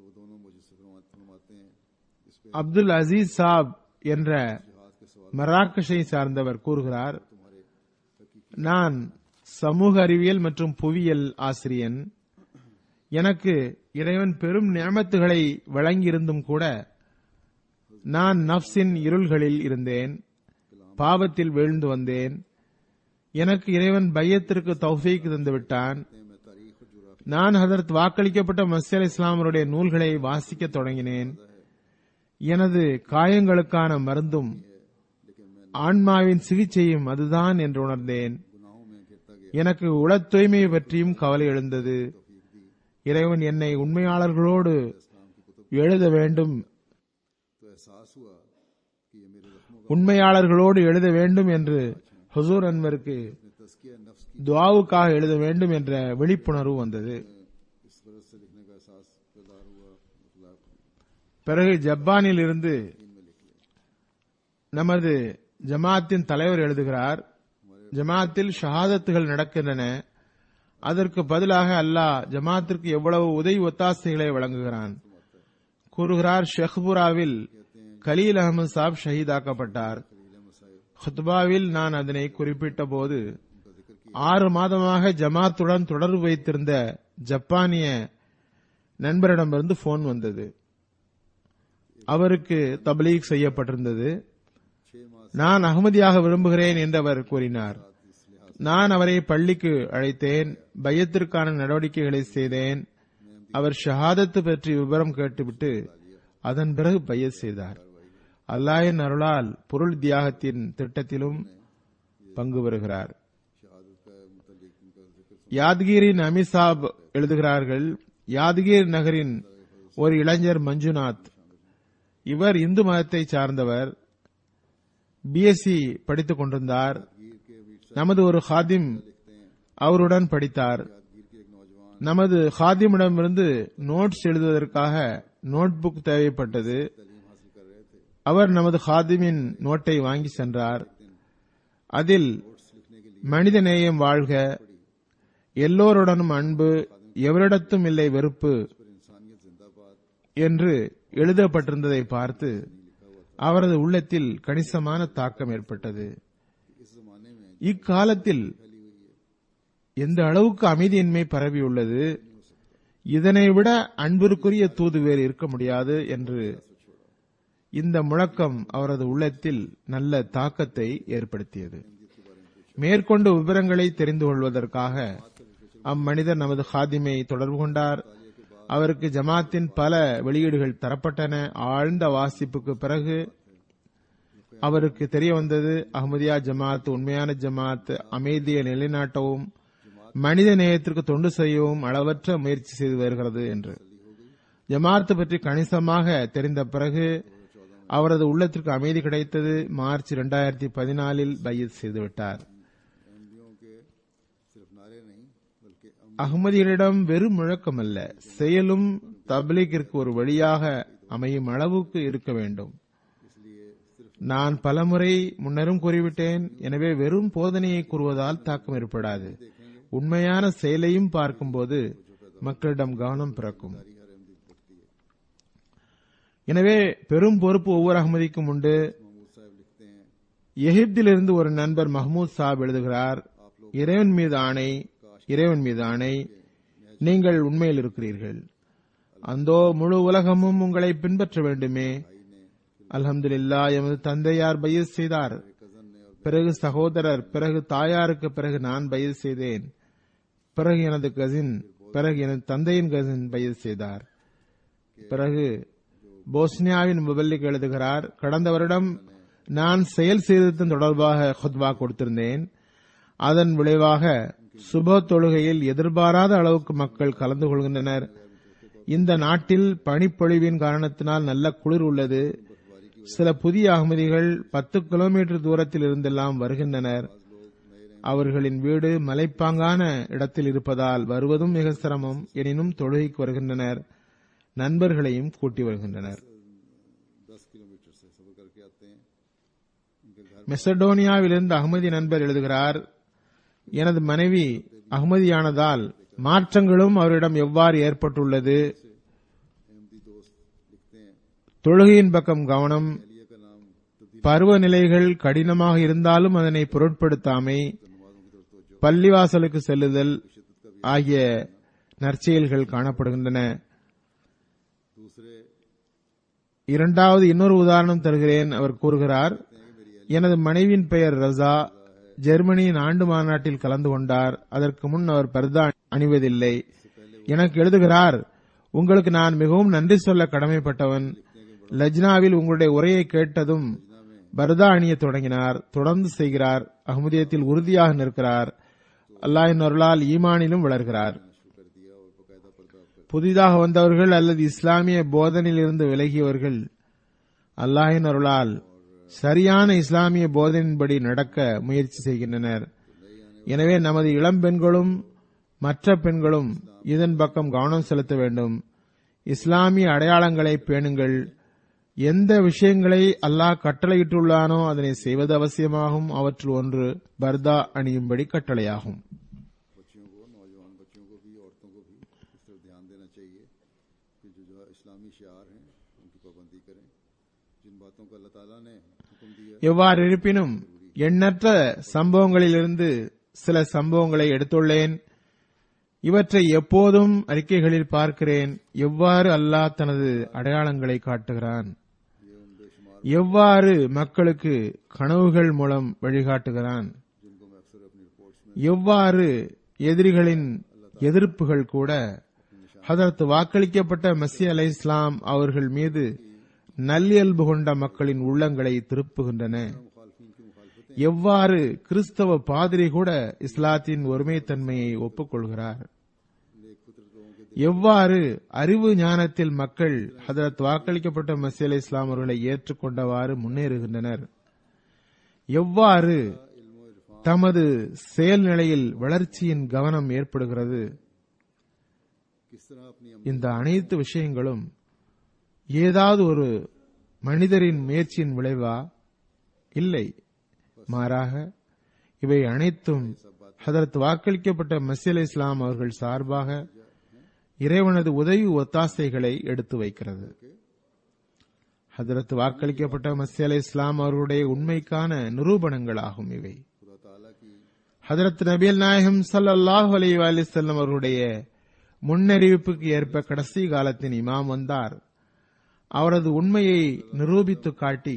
B: அப்துல் அசீஸ் சாப் என்ற மராக்கஷை சார்ந்தவர் கூறுகிறார், நான் சமூக அறிவியல் மற்றும் புவியியல் ஆசிரியன். எனக்கு இறைவன் பெரும் நிஅமத்துகளை வழங்கியிருந்தும் கூட நான் நஃப்ஸின் இருள்களில் இருந்தேன், பாவத்தில் வீழ்ந்து வந்தேன். எனக்கு இறைவன் பையத்திற்கு தௌஃபீக் தந்துவிட்டான். நான் ஹதரத் வாக்களிக்கப்பட்ட மஸீஹ் அலைஹிஸ்ஸலாம் அவருடைய நூல்களை வாசிக்க தொடங்கினேன். எனது காயங்களுக்கான மருந்தும் ஆன்மாவின் சிகிச்சையும் அதுதான் என்று உணர்ந்தேன். எனக்கு உள தூய்மை பற்றியும் கவலை எழுந்தது. இறைவன் என்னை உண்மையாளர்களோடு எழுத வேண்டும் என்று ஹுசூர் அன்வருக்கு துஆவுக்காக எழுத வேண்டும் என்ற விழிப்புணர்வு வந்தது. பிறகு ஜப்பானில் இருந்து நமது ஜமாத்தின் தலைவர் எழுதுகிறார், ஜமாத்தில் ஷஹாதத்துகள் நடக்கின்றன. அதற்கு பதிலாக அல்லாஹ் ஜமாத்திற்கு எவ்வளவு உதவி ஒத்தாசைகளை வழங்குகிறான். கூறுகிறார், ஷெஹ்புராவில் கலீல் அஹமது சாப் ஷஹீதாக்கப்பட்டார். ஹுத்பாவில் நான் அதனை குறிப்பிட்ட போது 6 மாதமாக ஜமாத்துடன் தொடர்பு வைத்திருந்த ஜப்பானிய நண்பரிடமிருந்து போன் வந்தது. அவருக்கு தப்லீக் செய்யப்பட்டிருந்தது. நான் அகமதியாக விரும்புகிறேன் என்று அவர் கூறினார். நான் அவரை பள்ளிக்கு அழைத்தேன். பையத்திற்கான நடவடிக்கைகளை செய்தேன். அவர் ஷஹாதத்து பற்றி விவரம் கேட்டுவிட்டு அதன் பிறகு பையத் செய்தார். அல்லாஹ்வின் அருளால் பொருள் தியாகத்தின் திட்டத்திலும் பங்கு பெறுகிறார். யாத்கீரின் அமிசாப் எழுதுகிறார்கள், யாத்கீர் நகரின் ஒரு இளைஞர் மஞ்சுநாத், இவர் இந்து மதத்தை சார்ந்தவர். பிஎஸ்சி படித்துக் கொண்டிருந்தார். நமது ஒரு ஹாதிம் அவருடன் படித்தார். நமது ஹாதிமிடமிருந்து நோட்ஸ் எழுதுவதற்காக நோட் புக் தேவைப்பட்டது. அவர் நமது ஹாதிமின் நோட்டை வாங்கி சென்றார். அதில் மனித நேயம் வாழ்க, எல்லோருடனும் அன்பு, எவரிடத்தும் இல்லை வெறுப்பு என்று எழுதப்பட்டிருந்ததை பார்த்து அவரது உள்ளத்தில் கணிசமான தாக்கம் ஏற்பட்டது. இக்காலத்தில் எந்த அளவுக்கு அமைதியின்மை பரவியுள்ளது, இதனை விட அன்பிற்குரிய தூது வேறு இருக்க முடியாது என்று இந்த முழக்கம் அவரது உள்ளத்தில் நல்ல தாக்கத்தை ஏற்படுத்தியது. மேற்கொண்டு விவரங்களை தெரிந்து கொள்வதற்காக அம்மனிதர் நமது ஹாதிமை தொடர்பு கொண்டார். அவருக்கு ஜமாத்தின் பல வெளியீடுகள் தரப்பட்டன. ஆழ்ந்த வாசிப்புக்கு பிறகு அவருக்கு தெரிய வந்தது, அஹ்மதியா ஜமாத் உண்மையான ஜமாத், அமைதியை நிலைநாட்டவும் மனித நேயத்திற்கு தொண்டு செய்யவும் அளவற்ற முயற்சி செய்து வருகிறது என்று. ஜமாத் பற்றி கணிசமாக தெரிந்த பிறகு அவரது உள்ளத்திற்கு அமைதி கிடைத்தது. மார்ச் 2014 பையத் செய்துவிட்டார். அஹ்மதிகளிடம் வெறும் முழக்கம் அல்ல, செயலும் தப்லீகிற்கு ஒரு வழியாக அமையும் அளவுக்கு இருக்க வேண்டும். நான் பலமுறை முன்னரும் கூறிவிட்டேன். எனவே வெறும் போதனையை கூறுவதால் தாக்கம் ஏற்படாது. உண்மையான செயலையும் பார்க்கும்போது மக்களிடம் கவனம் பிறக்கும். எனவே பெரும் பொறுப்பு ஒவ்வொரு அஹ்மதிக்கும் உண்டு. எகிப்திலிருந்து ஒரு நண்பர் மஹ்மூத் சாப் எழுதுகிறார், இறைவன் மீது ஆணை, நீங்கள் உண்மையில் இருக்கிறீர்கள். அந்தோ முழு உலகமும் உங்களை பின்பற்ற வேண்டுமே. அல்ஹம்துலில்லாஹ், எமது தந்தையார் பையத் செய்தார். பிறகு சகோதரர், பிறகு தாயாருக்கு, பிறகு நான் பையத் செய்தேன், பிறகு எனது கசின், பிறகு எனது தந்தையின் கசின் பையத் செய்தார். பிறகு போஸ்னியாவின் முபல்லிக் எழுதுகிறார், கடந்த வருடம் நான் செயல் சீர்திருத்தம் தொடர்பாக குத்பா கொடுத்திருந்தேன். அதன் விளைவாக சுப தொழுகையில் எதிர்பாராத அளவுக்கு மக்கள் கலந்து கொள்கின்றனர். இந்த நாட்டில் பனிப்பொழிவின் காரணத்தினால் நல்ல குளிர் உள்ளது. சில புதிய அகமதிகள் 10 கிலோமீட்டர் தூரத்தில் இருந்தெல்லாம் வருகின்றனர். அவர்களின் வீடு மலைப்பாங்கான இடத்தில் இருப்பதால் வருவதும் மிக சிரமம். எனினும் தொழுகைக்கு வருகின்றனர், நண்பர்களையும் கூட்டி வருகின்றனர். மெசடோனியாவிலிருந்து அகமதி நண்பர் எழுதுகிறார், எனது மனைவி அகமதியானதால் மாற்றங்களும் அவரிடம் எவ்வாறு ஏற்பட்டுள்ளது. தொழுகையின் பக்கம் கவனம், பருவநிலைகள் கடினமாக இருந்தாலும் அதனை பொருட்படுத்தாமை, பள்ளிவாசலுக்கு செல்லுதல் ஆகிய நற்செயல்கள் காணப்படுகின்றன. இரண்டாவது இன்னொரு உதாரணம் தருகிறேன். அவர் கூறுகிறார், எனது மனைவியின் பெயர் ரசா. ஜெர்மனியின் ஆண்டு மாநாட்டில் கலந்து கொண்டார். அதற்கு முன் அவர் பர்தா அணிவதில்லை. எனக்கு எழுதுகிறார், உங்களுக்கு நான் மிகவும் நன்றி சொல்ல கடமைப்பட்டவன். லஜ்னாவில் உங்களுடைய உரையை கேட்டதும் பர்தா அணிய தொடங்கினார். தொடர்ந்து செய்கிறார். அஹ்மதியத்தில் உறுதியாக நிற்கிறார். அல்லாஹ்வின் அருளால் ஈமானிலும் வளர்கிறார். புதிதாக வந்தவர்கள் அல்லது இஸ்லாமிய போதனையில் இருந்து விலகியவர்கள் அல்லாஹ்வின் அருளால் சரியான இஸ்லாமிய போதனையின்படி நடக்க முயற்சி செய்கின்றனர். எனவே நமது இளம் பெண்களும் மற்ற பெண்களும் இதன் பக்கம் கவனம் செலுத்த வேண்டும். இஸ்லாமிய அடையாளங்களை பேணுங்கள். எந்த விஷயங்களை அல்லாஹ் கட்டளையிட்டுள்ளானோ அதனை செய்வது அவசியமாகும். அவற்றுள் ஒன்று பர்தா அணியும்படி கட்டளையாகும். எவ்வாறு இருப்பினும் எண்ணற்ற சம்பவங்களிலிருந்து சில சம்பவங்களை எடுத்துள்ளேன். இவற்றை எப்போதும் அறிக்கைகளில் பார்க்கிறேன். எவ்வாறு அல்லாஹ் தனது அடையாளங்களை காட்டுகிறான், எவ்வாறு மக்களுக்கு கனவுகள் மூலம் வழிகாட்டுகிறான், எவ்வாறு எதிரிகளின் எதிர்ப்புகள் கூட ஹதரத் வாக்களிக்கப்பட்ட மஸீஹ் அலைஹிஸ்ஸலாம் அவர்கள் மீது நல்லியல்பு கொண்ட மக்களின் உள்ளங்களை திருப்புகின்றன. எவ்வாறு கிறிஸ்தவ பாதிரி கூட இஸ்லாத்தின் ஒருமைத்தன்மையை ஒப்புக்கொள்கிறார். எவ்வாறு அறிவு ஞானத்தில் மக்கள் ஹதரத் வாக்களிக்கப்பட்ட மஸீஹ் அலைஹிஸ்ஸலாம் அவர்களை ஏற்றுக்கொண்டவாறு முன்னேறுகின்றனர். எவ்வாறு தமது செயல்நிலையில் வளர்ச்சியின் கவனம் ஏற்படுகிறது. இந்த அனைத்து விஷயங்களும் ஏதாவது ஒரு மனிதரின் முயற்சியின் விளைவா? இல்லை, மாறாக இவை அனைத்தும் ஹதரத் வாக்களிக்கப்பட்ட மஸீஹ் அலைஹிஸ்ஸலாம் அவர்கள் சார்பாக இறைவனது உதவி ஒத்தாசைகளை எடுத்து வைக்கிறது. ஹதரத் வாக்களிக்கப்பட்ட மஸீஹ் அலைஹிஸ்ஸலாம் அவர்களுடைய உண்மைக்கான நிரூபணங்களாகும் இவை. ஹதரத் நபிகள் நாயகம் ஸல்லல்லாஹு அலைஹி வஸல்லம் அவர்களுடைய முன்னறிவிப்புக்கு ஏற்ப கடைசி காலத்தின் இமாம் வந்தார். அவரது உண்மையை நிரூபித்து காட்டி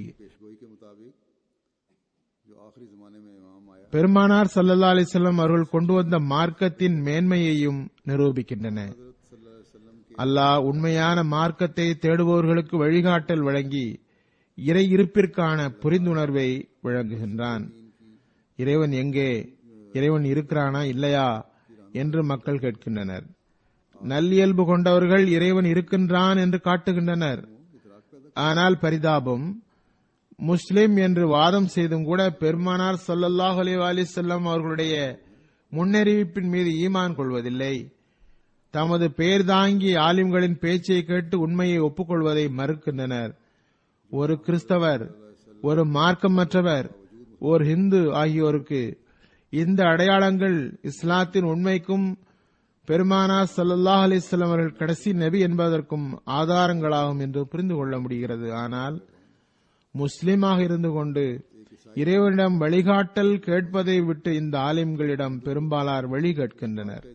B: பெருமானார் ஸல்லல்லாஹு அலைஹி வஸல்லம் அவர்கள் கொண்டு வந்த மார்க்கத்தின் மேன்மையையும் நிரூபிக்கின்றன. அல்லாஹ் உண்மையான மார்க்கத்தை தேடுபவர்களுக்கு வழிகாட்டல் வழங்கி இறை இருப்பிற்கான புரிந்துணர்வை வழங்குகின்றான். இறைவன் எங்கே, இறைவன் இருக்கிறானா இல்லையா என்று மக்கள் கேட்கின்றனர். நல்லியல்பு கொண்டவர்கள் இறைவன் இருக்கின்றான் என்று காட்டுகின்றனர். ஆனால் பரிதாபம், முஸ்லிம் என்று வாதம் செய்தும் கூட பெருமானார் ஸல்லல்லாஹு அலைஹி வஸல்லம் அவர்களுடைய முன்னறிவிப்பின் மீது ஈமான் கொள்வதில்லை. தமது பெயர் தாங்கி ஆலிம்களின் பேச்சை கேட்டு உண்மையை ஒப்புக்கொள்வதை மறுக்கின்றனர். ஒரு கிறிஸ்தவர், ஒரு மார்க்கமற்றவர், ஒரு ஹிந்து ஆகியோருக்கு இந்த அடையாளங்கள் இஸ்லாத்தின் உண்மைக்கும் பெருமானார் ஸல்லல்லாஹு அலைஹி வஸல்லம் அவர்கள் கடைசி நபி என்பதற்கும் ஆதாரங்களாகும் என்று புரிந்து கொள்ள முடிகிறது. ஆனால் முஸ்லிமாக இருந்து கொண்டு இறைவனிடம் வழிகாட்டல் கேட்பதை விட்டு இந்த ஆலிம்களிடம் பெரும்பாலார் வழி கேட்கின்றனர்.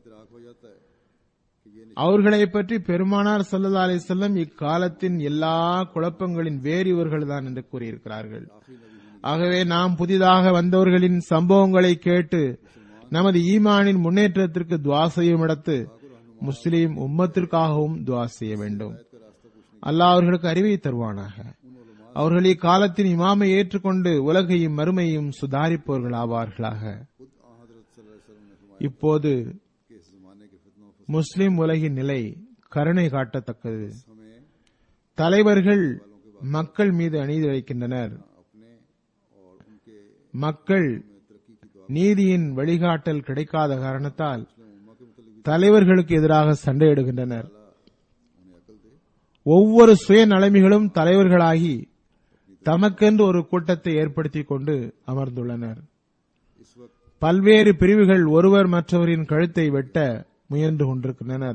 B: அவர்களை பற்றி பெருமானார் ஸல்லல்லாஹு அலைஹி வஸல்லம் இக்காலத்தின் எல்லா குழப்பங்களின் வேறு இவர்கள்தான் என்று கூறியிருக்கிறார்கள். ஆகவே நாம் புதிதாக வந்தவர்களின் சம்பவங்களை கேட்டு நமது ஈமானின் முன்னேற்றத்திற்கு துஆ செய்யும் இடத்து முஸ்லிம் உம்மத்திற்காகவும் துஆ செய்ய வேண்டும். அல்லாஹ் அவர்களுக்கு அறிவை தருவானாக. அவர்கள் இக்காலத்தின் இமாமை ஏற்றுக்கொண்டு உலகையும் மறுமையும் சுதாரிப்பவர்கள் ஆவார்களாக. இப்போது முஸ்லிம் உலகின் நிலை கருணை காட்டத்தக்கது. தலைவர்கள் மக்கள் மீது அநீதி இழைக்கின்றனர். மக்கள் நீதியின் வழிகாட்டல் கிடைக்காத காரணத்தால் தலைவர்களுக்கு எதிராக சண்டையிடுகின்றனர். ஒவ்வொரு சுயநலமிகளும் தலைவர்களாகி தமக்கென்று ஒரு கூட்டத்தை ஏற்படுத்திக் கொண்டு அமர்ந்துள்ளனர். பல்வேறு பிரிவுகள் ஒருவர் மற்றவரின் கழுத்தை வெட்ட முயன்று கொண்டிருக்கின்றனர்.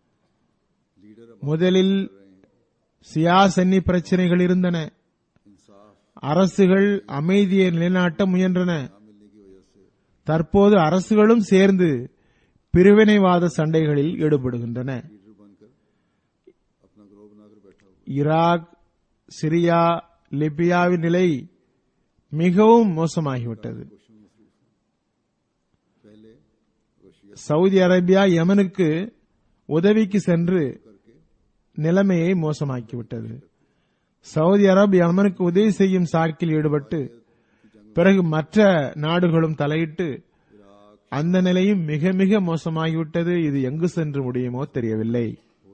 B: முதலில் சியாசன்னி பிரச்சனைகள் இருந்தன. அரசுகள் அமைதியை நிலைநாட்ட முயன்றன. தற்போது அரசுகளும் சேர்ந்து பிரிவினைவாத சண்டைகளில் ஈடுபடுகின்றன. ஈராக், சிரியா, லிபியாவின் நிலை மிகவும் மோசமாகிவிட்டது. சவுதி அரேபியா யமனுக்கு உதவிக்கு சென்று நிலைமையை மோசமாக்கிவிட்டது. சவுதி அரேபியா யமனுக்கு உதவி செய்யும் சாக்கில் ஈடுபட்டு பிறகு மற்ற நாடுகளும் தலையிட்டு அந்த நிலையும் மிக மிக மோசமாகிவிட்டது. இது எங்கு சென்று முடியுமோ தெரியவில்லை.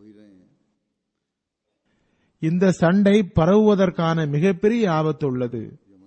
B: இந்த சண்டை பரவுவதற்கான மிகப்பெரிய ஆபத்து உள்ளது.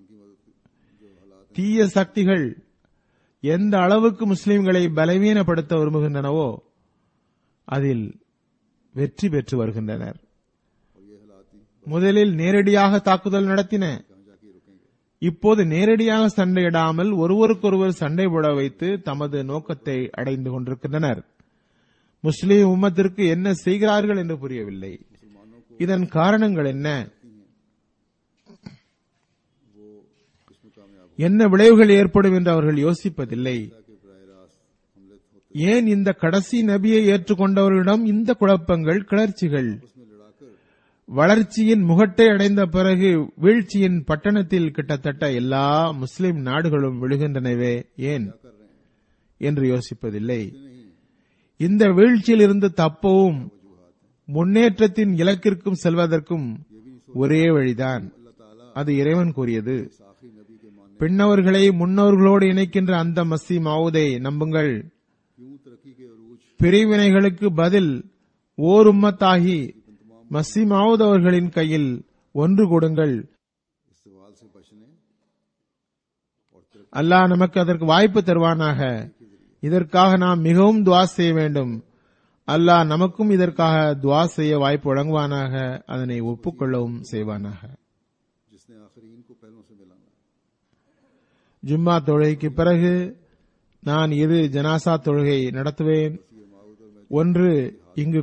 B: தீய சக்திகள் எந்த அளவுக்கு முஸ்லிம்களை பலவீனப்படுத்த விரும்புகின்றனவோ அதில் வெற்றி பெற்று வருகின்றனர். முதலில் நேரடியாக தாக்குதல் நடத்தின. இப்போது நேரடியாக சண்டையிடாமல் ஒருவருக்கொருவர் சண்டை போட வைத்து தமது நோக்கத்தை அடைந்து கொண்டிருக்கின்றனர். முஸ்லிம் உம்மத்திற்கு என்ன செய்கிறார்கள் என்று புரியவில்லை. இதன் காரணங்கள் என்ன? என்ன விளைவுகள் ஏற்படும் என்று அவர்கள் யோசிப்பதில்லை. ஏன் இந்த கடைசி நபியை ஏற்றுக்கொண்டவர்களிடம் இந்த குழப்பங்கள், கிளர்ச்சிகள்? வளர்ச்சியின் முகட்டை அடைந்த பிறகு வீழ்ச்சியின் பட்டணத்தில் கிட்டத்தட்ட எல்லா முஸ்லிம் நாடுகளும் விழுகின்றனவே ஏன் என்று யோசிப்பதில்லை. இந்த வீழ்ச்சியில் இருந்து தப்பவும் முன்னேற்றத்தின் இலக்கிற்கும் செல்வதற்கும் ஒரே வழிதான். அது இறைவன் கூறியது. பின்னவர்களை முன்னோர்களோடு இணைக்கின்ற அந்த மஸீ மவ்ஊதை நம்புங்கள். பிரிவினைகளுக்கு பதில் ஓர் உம்மத்தாகி மஸீ மவ்ஊத் அவர்களின் கையில் ஒன்று கொடுங்கள். அல்லாஹ் நமக்கு அதற்கு வாய்ப்பு தருவானாக. இதற்காக நாம் மிகவும் துஆ செய்ய வேண்டும். அல்லாஹ் நமக்கும் இதற்காக துஆ செய்ய வாய்ப்பு வழங்குவானாக. அதனை ஒப்புக்கொள்ளவும் செய்வானாக. ஜும்மா தொழுகைக்கு பிறகு நான் 2 ஜனாசா தொழுகை நடத்துவேன். ஒன்று இங்கு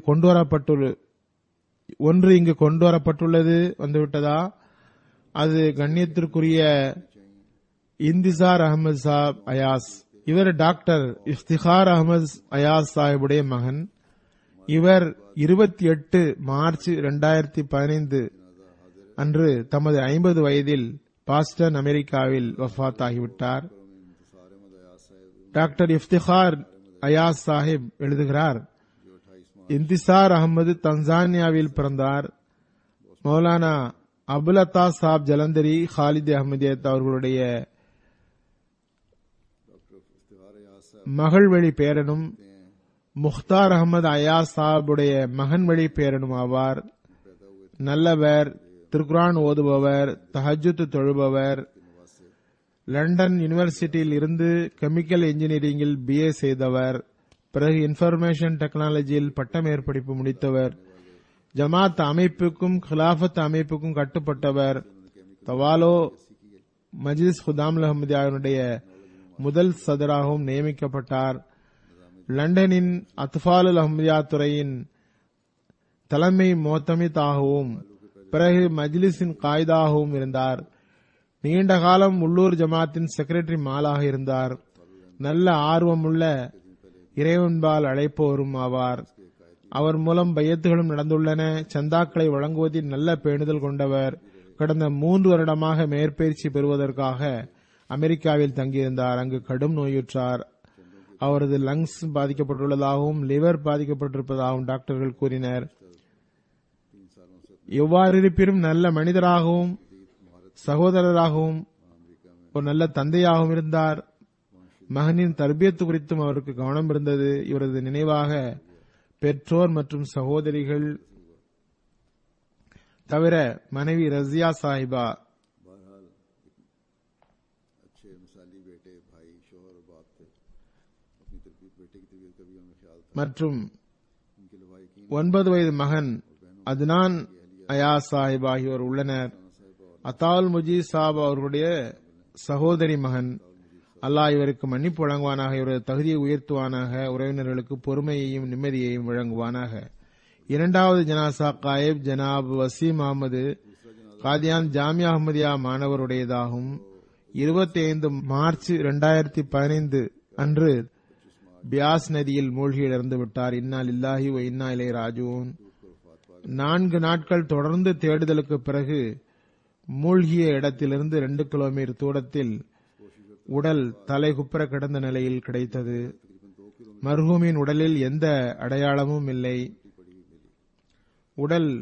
B: கொண்டு வரப்பட்டுள்ளது வந்துவிட்டதா? அது கண்ணியத்திற்குரிய இந்திசார் அகமது சாப் அயாஸ். இவர் டாக்டர் இஃப்திகார் அகமது அயாஸ் சாஹிபுடைய மகன். இவர் 28 மார்ச் 2015 அன்று தமது 50 வயதில் பாஸ்டன் அமெரிக்காவில் வஃபாத் ஆகிவிட்டார். டாக்டர் இஃப்திகார் அயாஸ் சாஹிப் எழுதுகிறார், இந்திசார் அகமது தன்சானியாவில் பிறந்தார். மௌலானா அபுலத்தா சாப் ஜலந்தரி ஹாலித் அஹமதியத் அவர்களுடைய மகள் வழி பேரனும் முக்தார் அகமது அயாஸ் சாஹிபுடைய மகன் வழி பேரனும் ஆவார். நல்லவர், திருக்குரான் ஓதுபவர், தஹஜ்ஜுத் தொழுபவர். லண்டன் யூனிவர்சிட்டியில் இருந்து கெமிக்கல் இன்ஜினியரிங்கில் BA செய்தவர். பிறகு இன்ஃபர்மேஷன் டெக்னாலஜியில் பட்டமேற்படிப்பு முடித்தவர். ஜமாத் அமைப்புக்கும் கிலாஃபத் அமைப்புக்கும் கட்டுப்பட்டவர். தவாலோ மஜ்லிஸ் குதாமுல் அஹ்மதியாவுடைய முதல் சதராகவும் நியமிக்கப்பட்டார். லண்டனின் அத்ஃபாலுல் அஹ்மதியா துறையின் தலைமை மோத்தமிதாகவும் பிறகு மஜ்லிஸின் காயிதாகவும் இருந்தார். நீண்ட காலம் உள்ளூர் ஜமாத்தின் செக்ரட்டரி மாலாக இருந்தார். நல்ல ஆர்வமுள்ள இறைவன்பால் அழைப்போரும் ஆவார். அவர் மூலம் பையத்துகளும் நடந்துள்ளன. சந்தாக்களை வழங்குவதில் நல்ல பேணுதல் கொண்டவர். கடந்த 3 வருடமாக மேற்பயிற்சி பெறுவதற்காக அமெரிக்காவில் தங்கியிருந்தார். அங்கு கடும் நோயுற்றார். அவரது லங்ஸ் பாதிக்கப்பட்டுள்ளதாகவும் லிவர் பாதிக்கப்பட்டிருப்பதாகவும் டாக்டர்கள் கூறினர். எவ்வாறு இருப்பினும் நல்ல மனிதராகவும் சகோதரராகவும் ஒரு நல்ல தந்தையாகவும் இருந்தார். மகனின் தர்பியத்து குறித்தும் அவருக்கு கவனம் இருந்தது. இவரது நினைவாக பெற்றோர் மற்றும் சகோதரிகள் தவிர மனைவி ரஸியா சாஹிபா மற்றும் 9 வயது மகன் அத்னான் அயா சாஹிப் ஆகியோர் உள்ளனர். அத்தால் முஜீஸ் சாப் அவர்களுடைய சகோதரி மகன். அல்லாஹ் இவருக்கு மன்னிப்பு வழங்குவானாக, இவரது தகுதியை உயர்த்துவானாக, உறவினர்களுக்கு பொறுமையையும் நிம்மதியையும் வழங்குவானாக. 2வது ஜனாசா காயிப் ஜனாப் வசீம் அகமது காதியான் ஜாமியா அஹ்மதியா மாணவருடையதாகும். 25 மார்ச் 2015 அன்று பியாஸ் நதியில் மூழ்கி இறந்து விட்டார். இன்னா லில்லாஹி வ இன்னா இலைஹி ராஜிஊன். 4 நாட்கள் தொடர்ந்து தேடுதலுக்கு பிறகு மூழ்கிய இடத்திலிருந்து 2 கிலோமீட்டர் தூரத்தில் உடல் தலைகுப்புற கிடந்த நிலையில் கிடைத்தது. மர்ஹூமின் உடலில் எந்த அடையாளமும் இல்லை. உடல்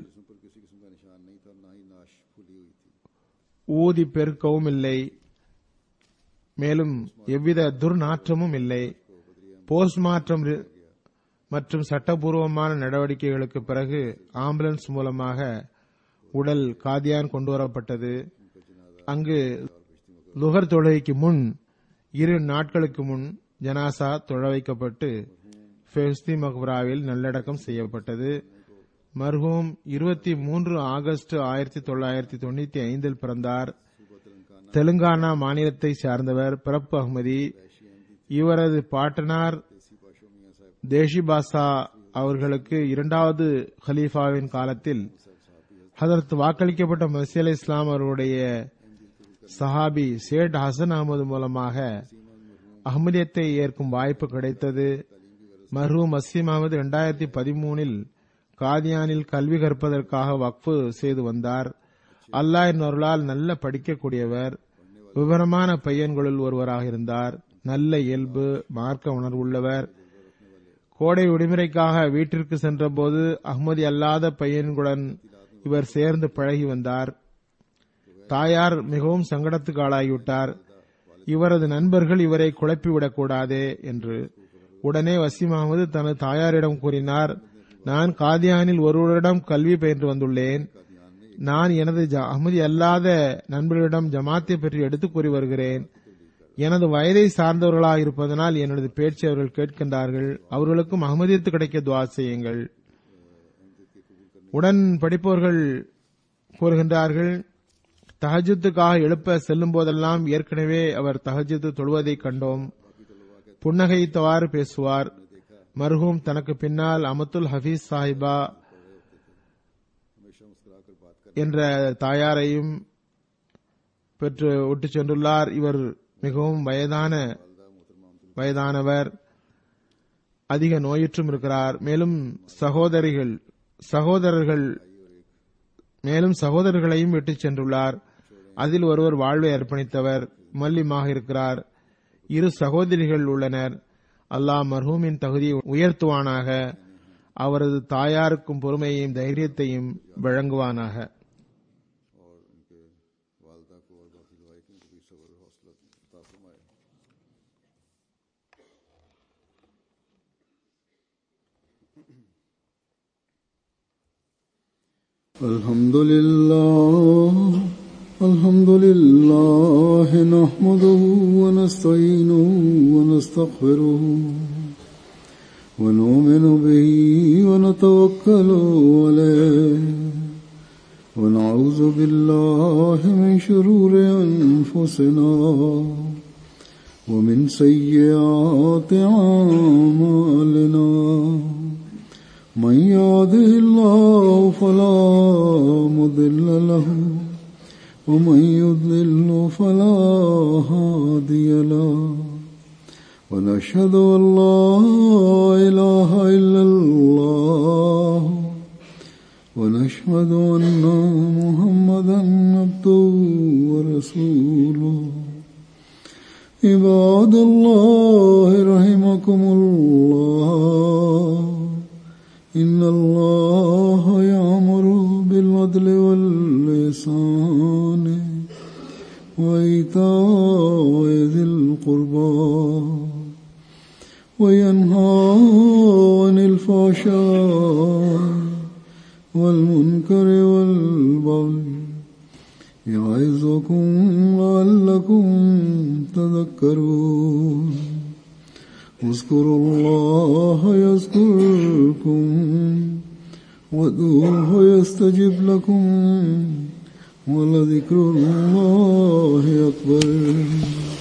B: ஊதி பெருக்கவும் இல்லை, மேலும் எவ்வித துர்நாற்றமும் இல்லை. போஸ்ட்மார்ட்டம் மற்றும் சட்டபூர்வமான நடவடிக்கைகளுக்கு பிறகு ஆம்புலன்ஸ் மூலமாக உடல் காதியான் கொண்டுவரப்பட்டது. அங்கு லுஹர் தொழுகைக்கு முன் 2 நாட்களுக்கு முன் ஜனாசா தொழ வைக்கப்பட்டு ஃபெஸ்தி மக்பராவில் நல்லடக்கம் செய்யப்பட்டது. மர்ஹூம் 23 ஆகஸ்ட் 1995 பிறந்தார். தெலுங்கானா மாநிலத்தை சார்ந்தவர். பிறப்பு அஹ்மதி. இவரது பாட்டனார் தேஷி பாஷா அவர்களுக்கு 2வது ஹலீஃபாவின் காலத்தில் ஹதரத் வாக்களிக்கப்பட்ட மஸீஹ் அலைஹிஸ் ஸலாம் அவர்களுடைய சஹாபி சேட் ஹசன் அகமது மூலமாக அஹ்மதியத்தை ஏற்கும் வாய்ப்பு கிடைத்தது. மர்ஹூம் வசீம் அகமது 2013 காதியானில் கல்வி கற்பதற்காக வக்ஃபு செய்து வந்தார். அல்லாஹ்வின் அருளால் நல்ல படிக்கக்கூடியவர், விவரமான பையன்களுள் ஒருவராக இருந்தார். நல்ல இயல்பு, மார்க்க உணர்வுள்ளவர். கோடை விடுமுறைக்காக வீட்டிற்கு சென்றபோது அஹ்மதி அல்லாத பையன்களுடன் இவர் சேர்ந்து பழகி வந்தார். தாயார் மிகவும் சங்கடத்துக்கு ஆளாகிவிட்டார். இவரது நண்பர்கள் இவரை குழப்பிவிடக் கூடாதே என்று. உடனே வசீம் அகமது தனது தாயாரிடம் கூறினார், நான் காதியானில் ஒருவரிடம் கல்வி பயின்று வந்துள்ளேன். நான் எனது அஹ்மதி அல்லாத நண்பர்களிடம் ஜமாத்தை பற்றி எடுத்துக் கூறி வருகிறேன். எனது வயதை சார்ந்தவர்களாக இருப்பதனால் எனது பேச்சு அவர்கள் கேட்கின்றார்கள். அவர்களுக்கும் அஹ்மதியத்து கிடைக்க துஆ செய்யுங்கள். உடன் படிப்பவர்கள் கூறுகின்றார்கள், தஹஜ்ஜுதுக்காக எழுப்ப செல்லும் போதெல்லாம் ஏற்கனவே அவர் தஹஜ்ஜுத் தொழுவதை கண்டோம். புன்னகைத்தவாறு பேசுவார். மர்ஹூம் தனக்கு பின்னால் அமத்துல் ஹபீஸ் சாஹிபா என்ற தாயாரையும் பெற்று விட்டு சென்றுள்ளார். இவர் மிகவும் வயதானவர், அதிக நோயுற்றும் இருக்கிறார். மேலும் சகோதரர்களையும் விட்டு சென்றுள்ளார். அதில் ஒருவர் வாழ்வை அர்ப்பணித்தவர், மல்லிமாக இருக்கிறார். 2 சகோதரிகள் உள்ளனர். அல்லாஹ் மர்ஹூமின் தகுதியை உயர்த்துவானாக, அவரது தாயாருக்கும் பொறுமையையும் தைரியத்தையும் வழங்குவானாக.
A: الحمد لله نحمده ونستعينه ونستغفره ونؤمن به ونتوكل عليه ونعوذ بالله من شرور أنفسنا ومن سيئات أعمالنا من يهده الله فلا مضل له ومن يضلل فلا هادي له ونشهد أن لا إله إلا الله ونشهد أن محمدا عبده ورسوله عباد الله رحمكم الله إن الله يأمر بالعدل والإحسان وإيتاء ذي القربى وينهى عن الفحشاء والمنكر والبغي يعظكم لعلكم تذكرون اذكروا الله يذكركم وادعوه يستجب لكم ولذكر الله أكبر.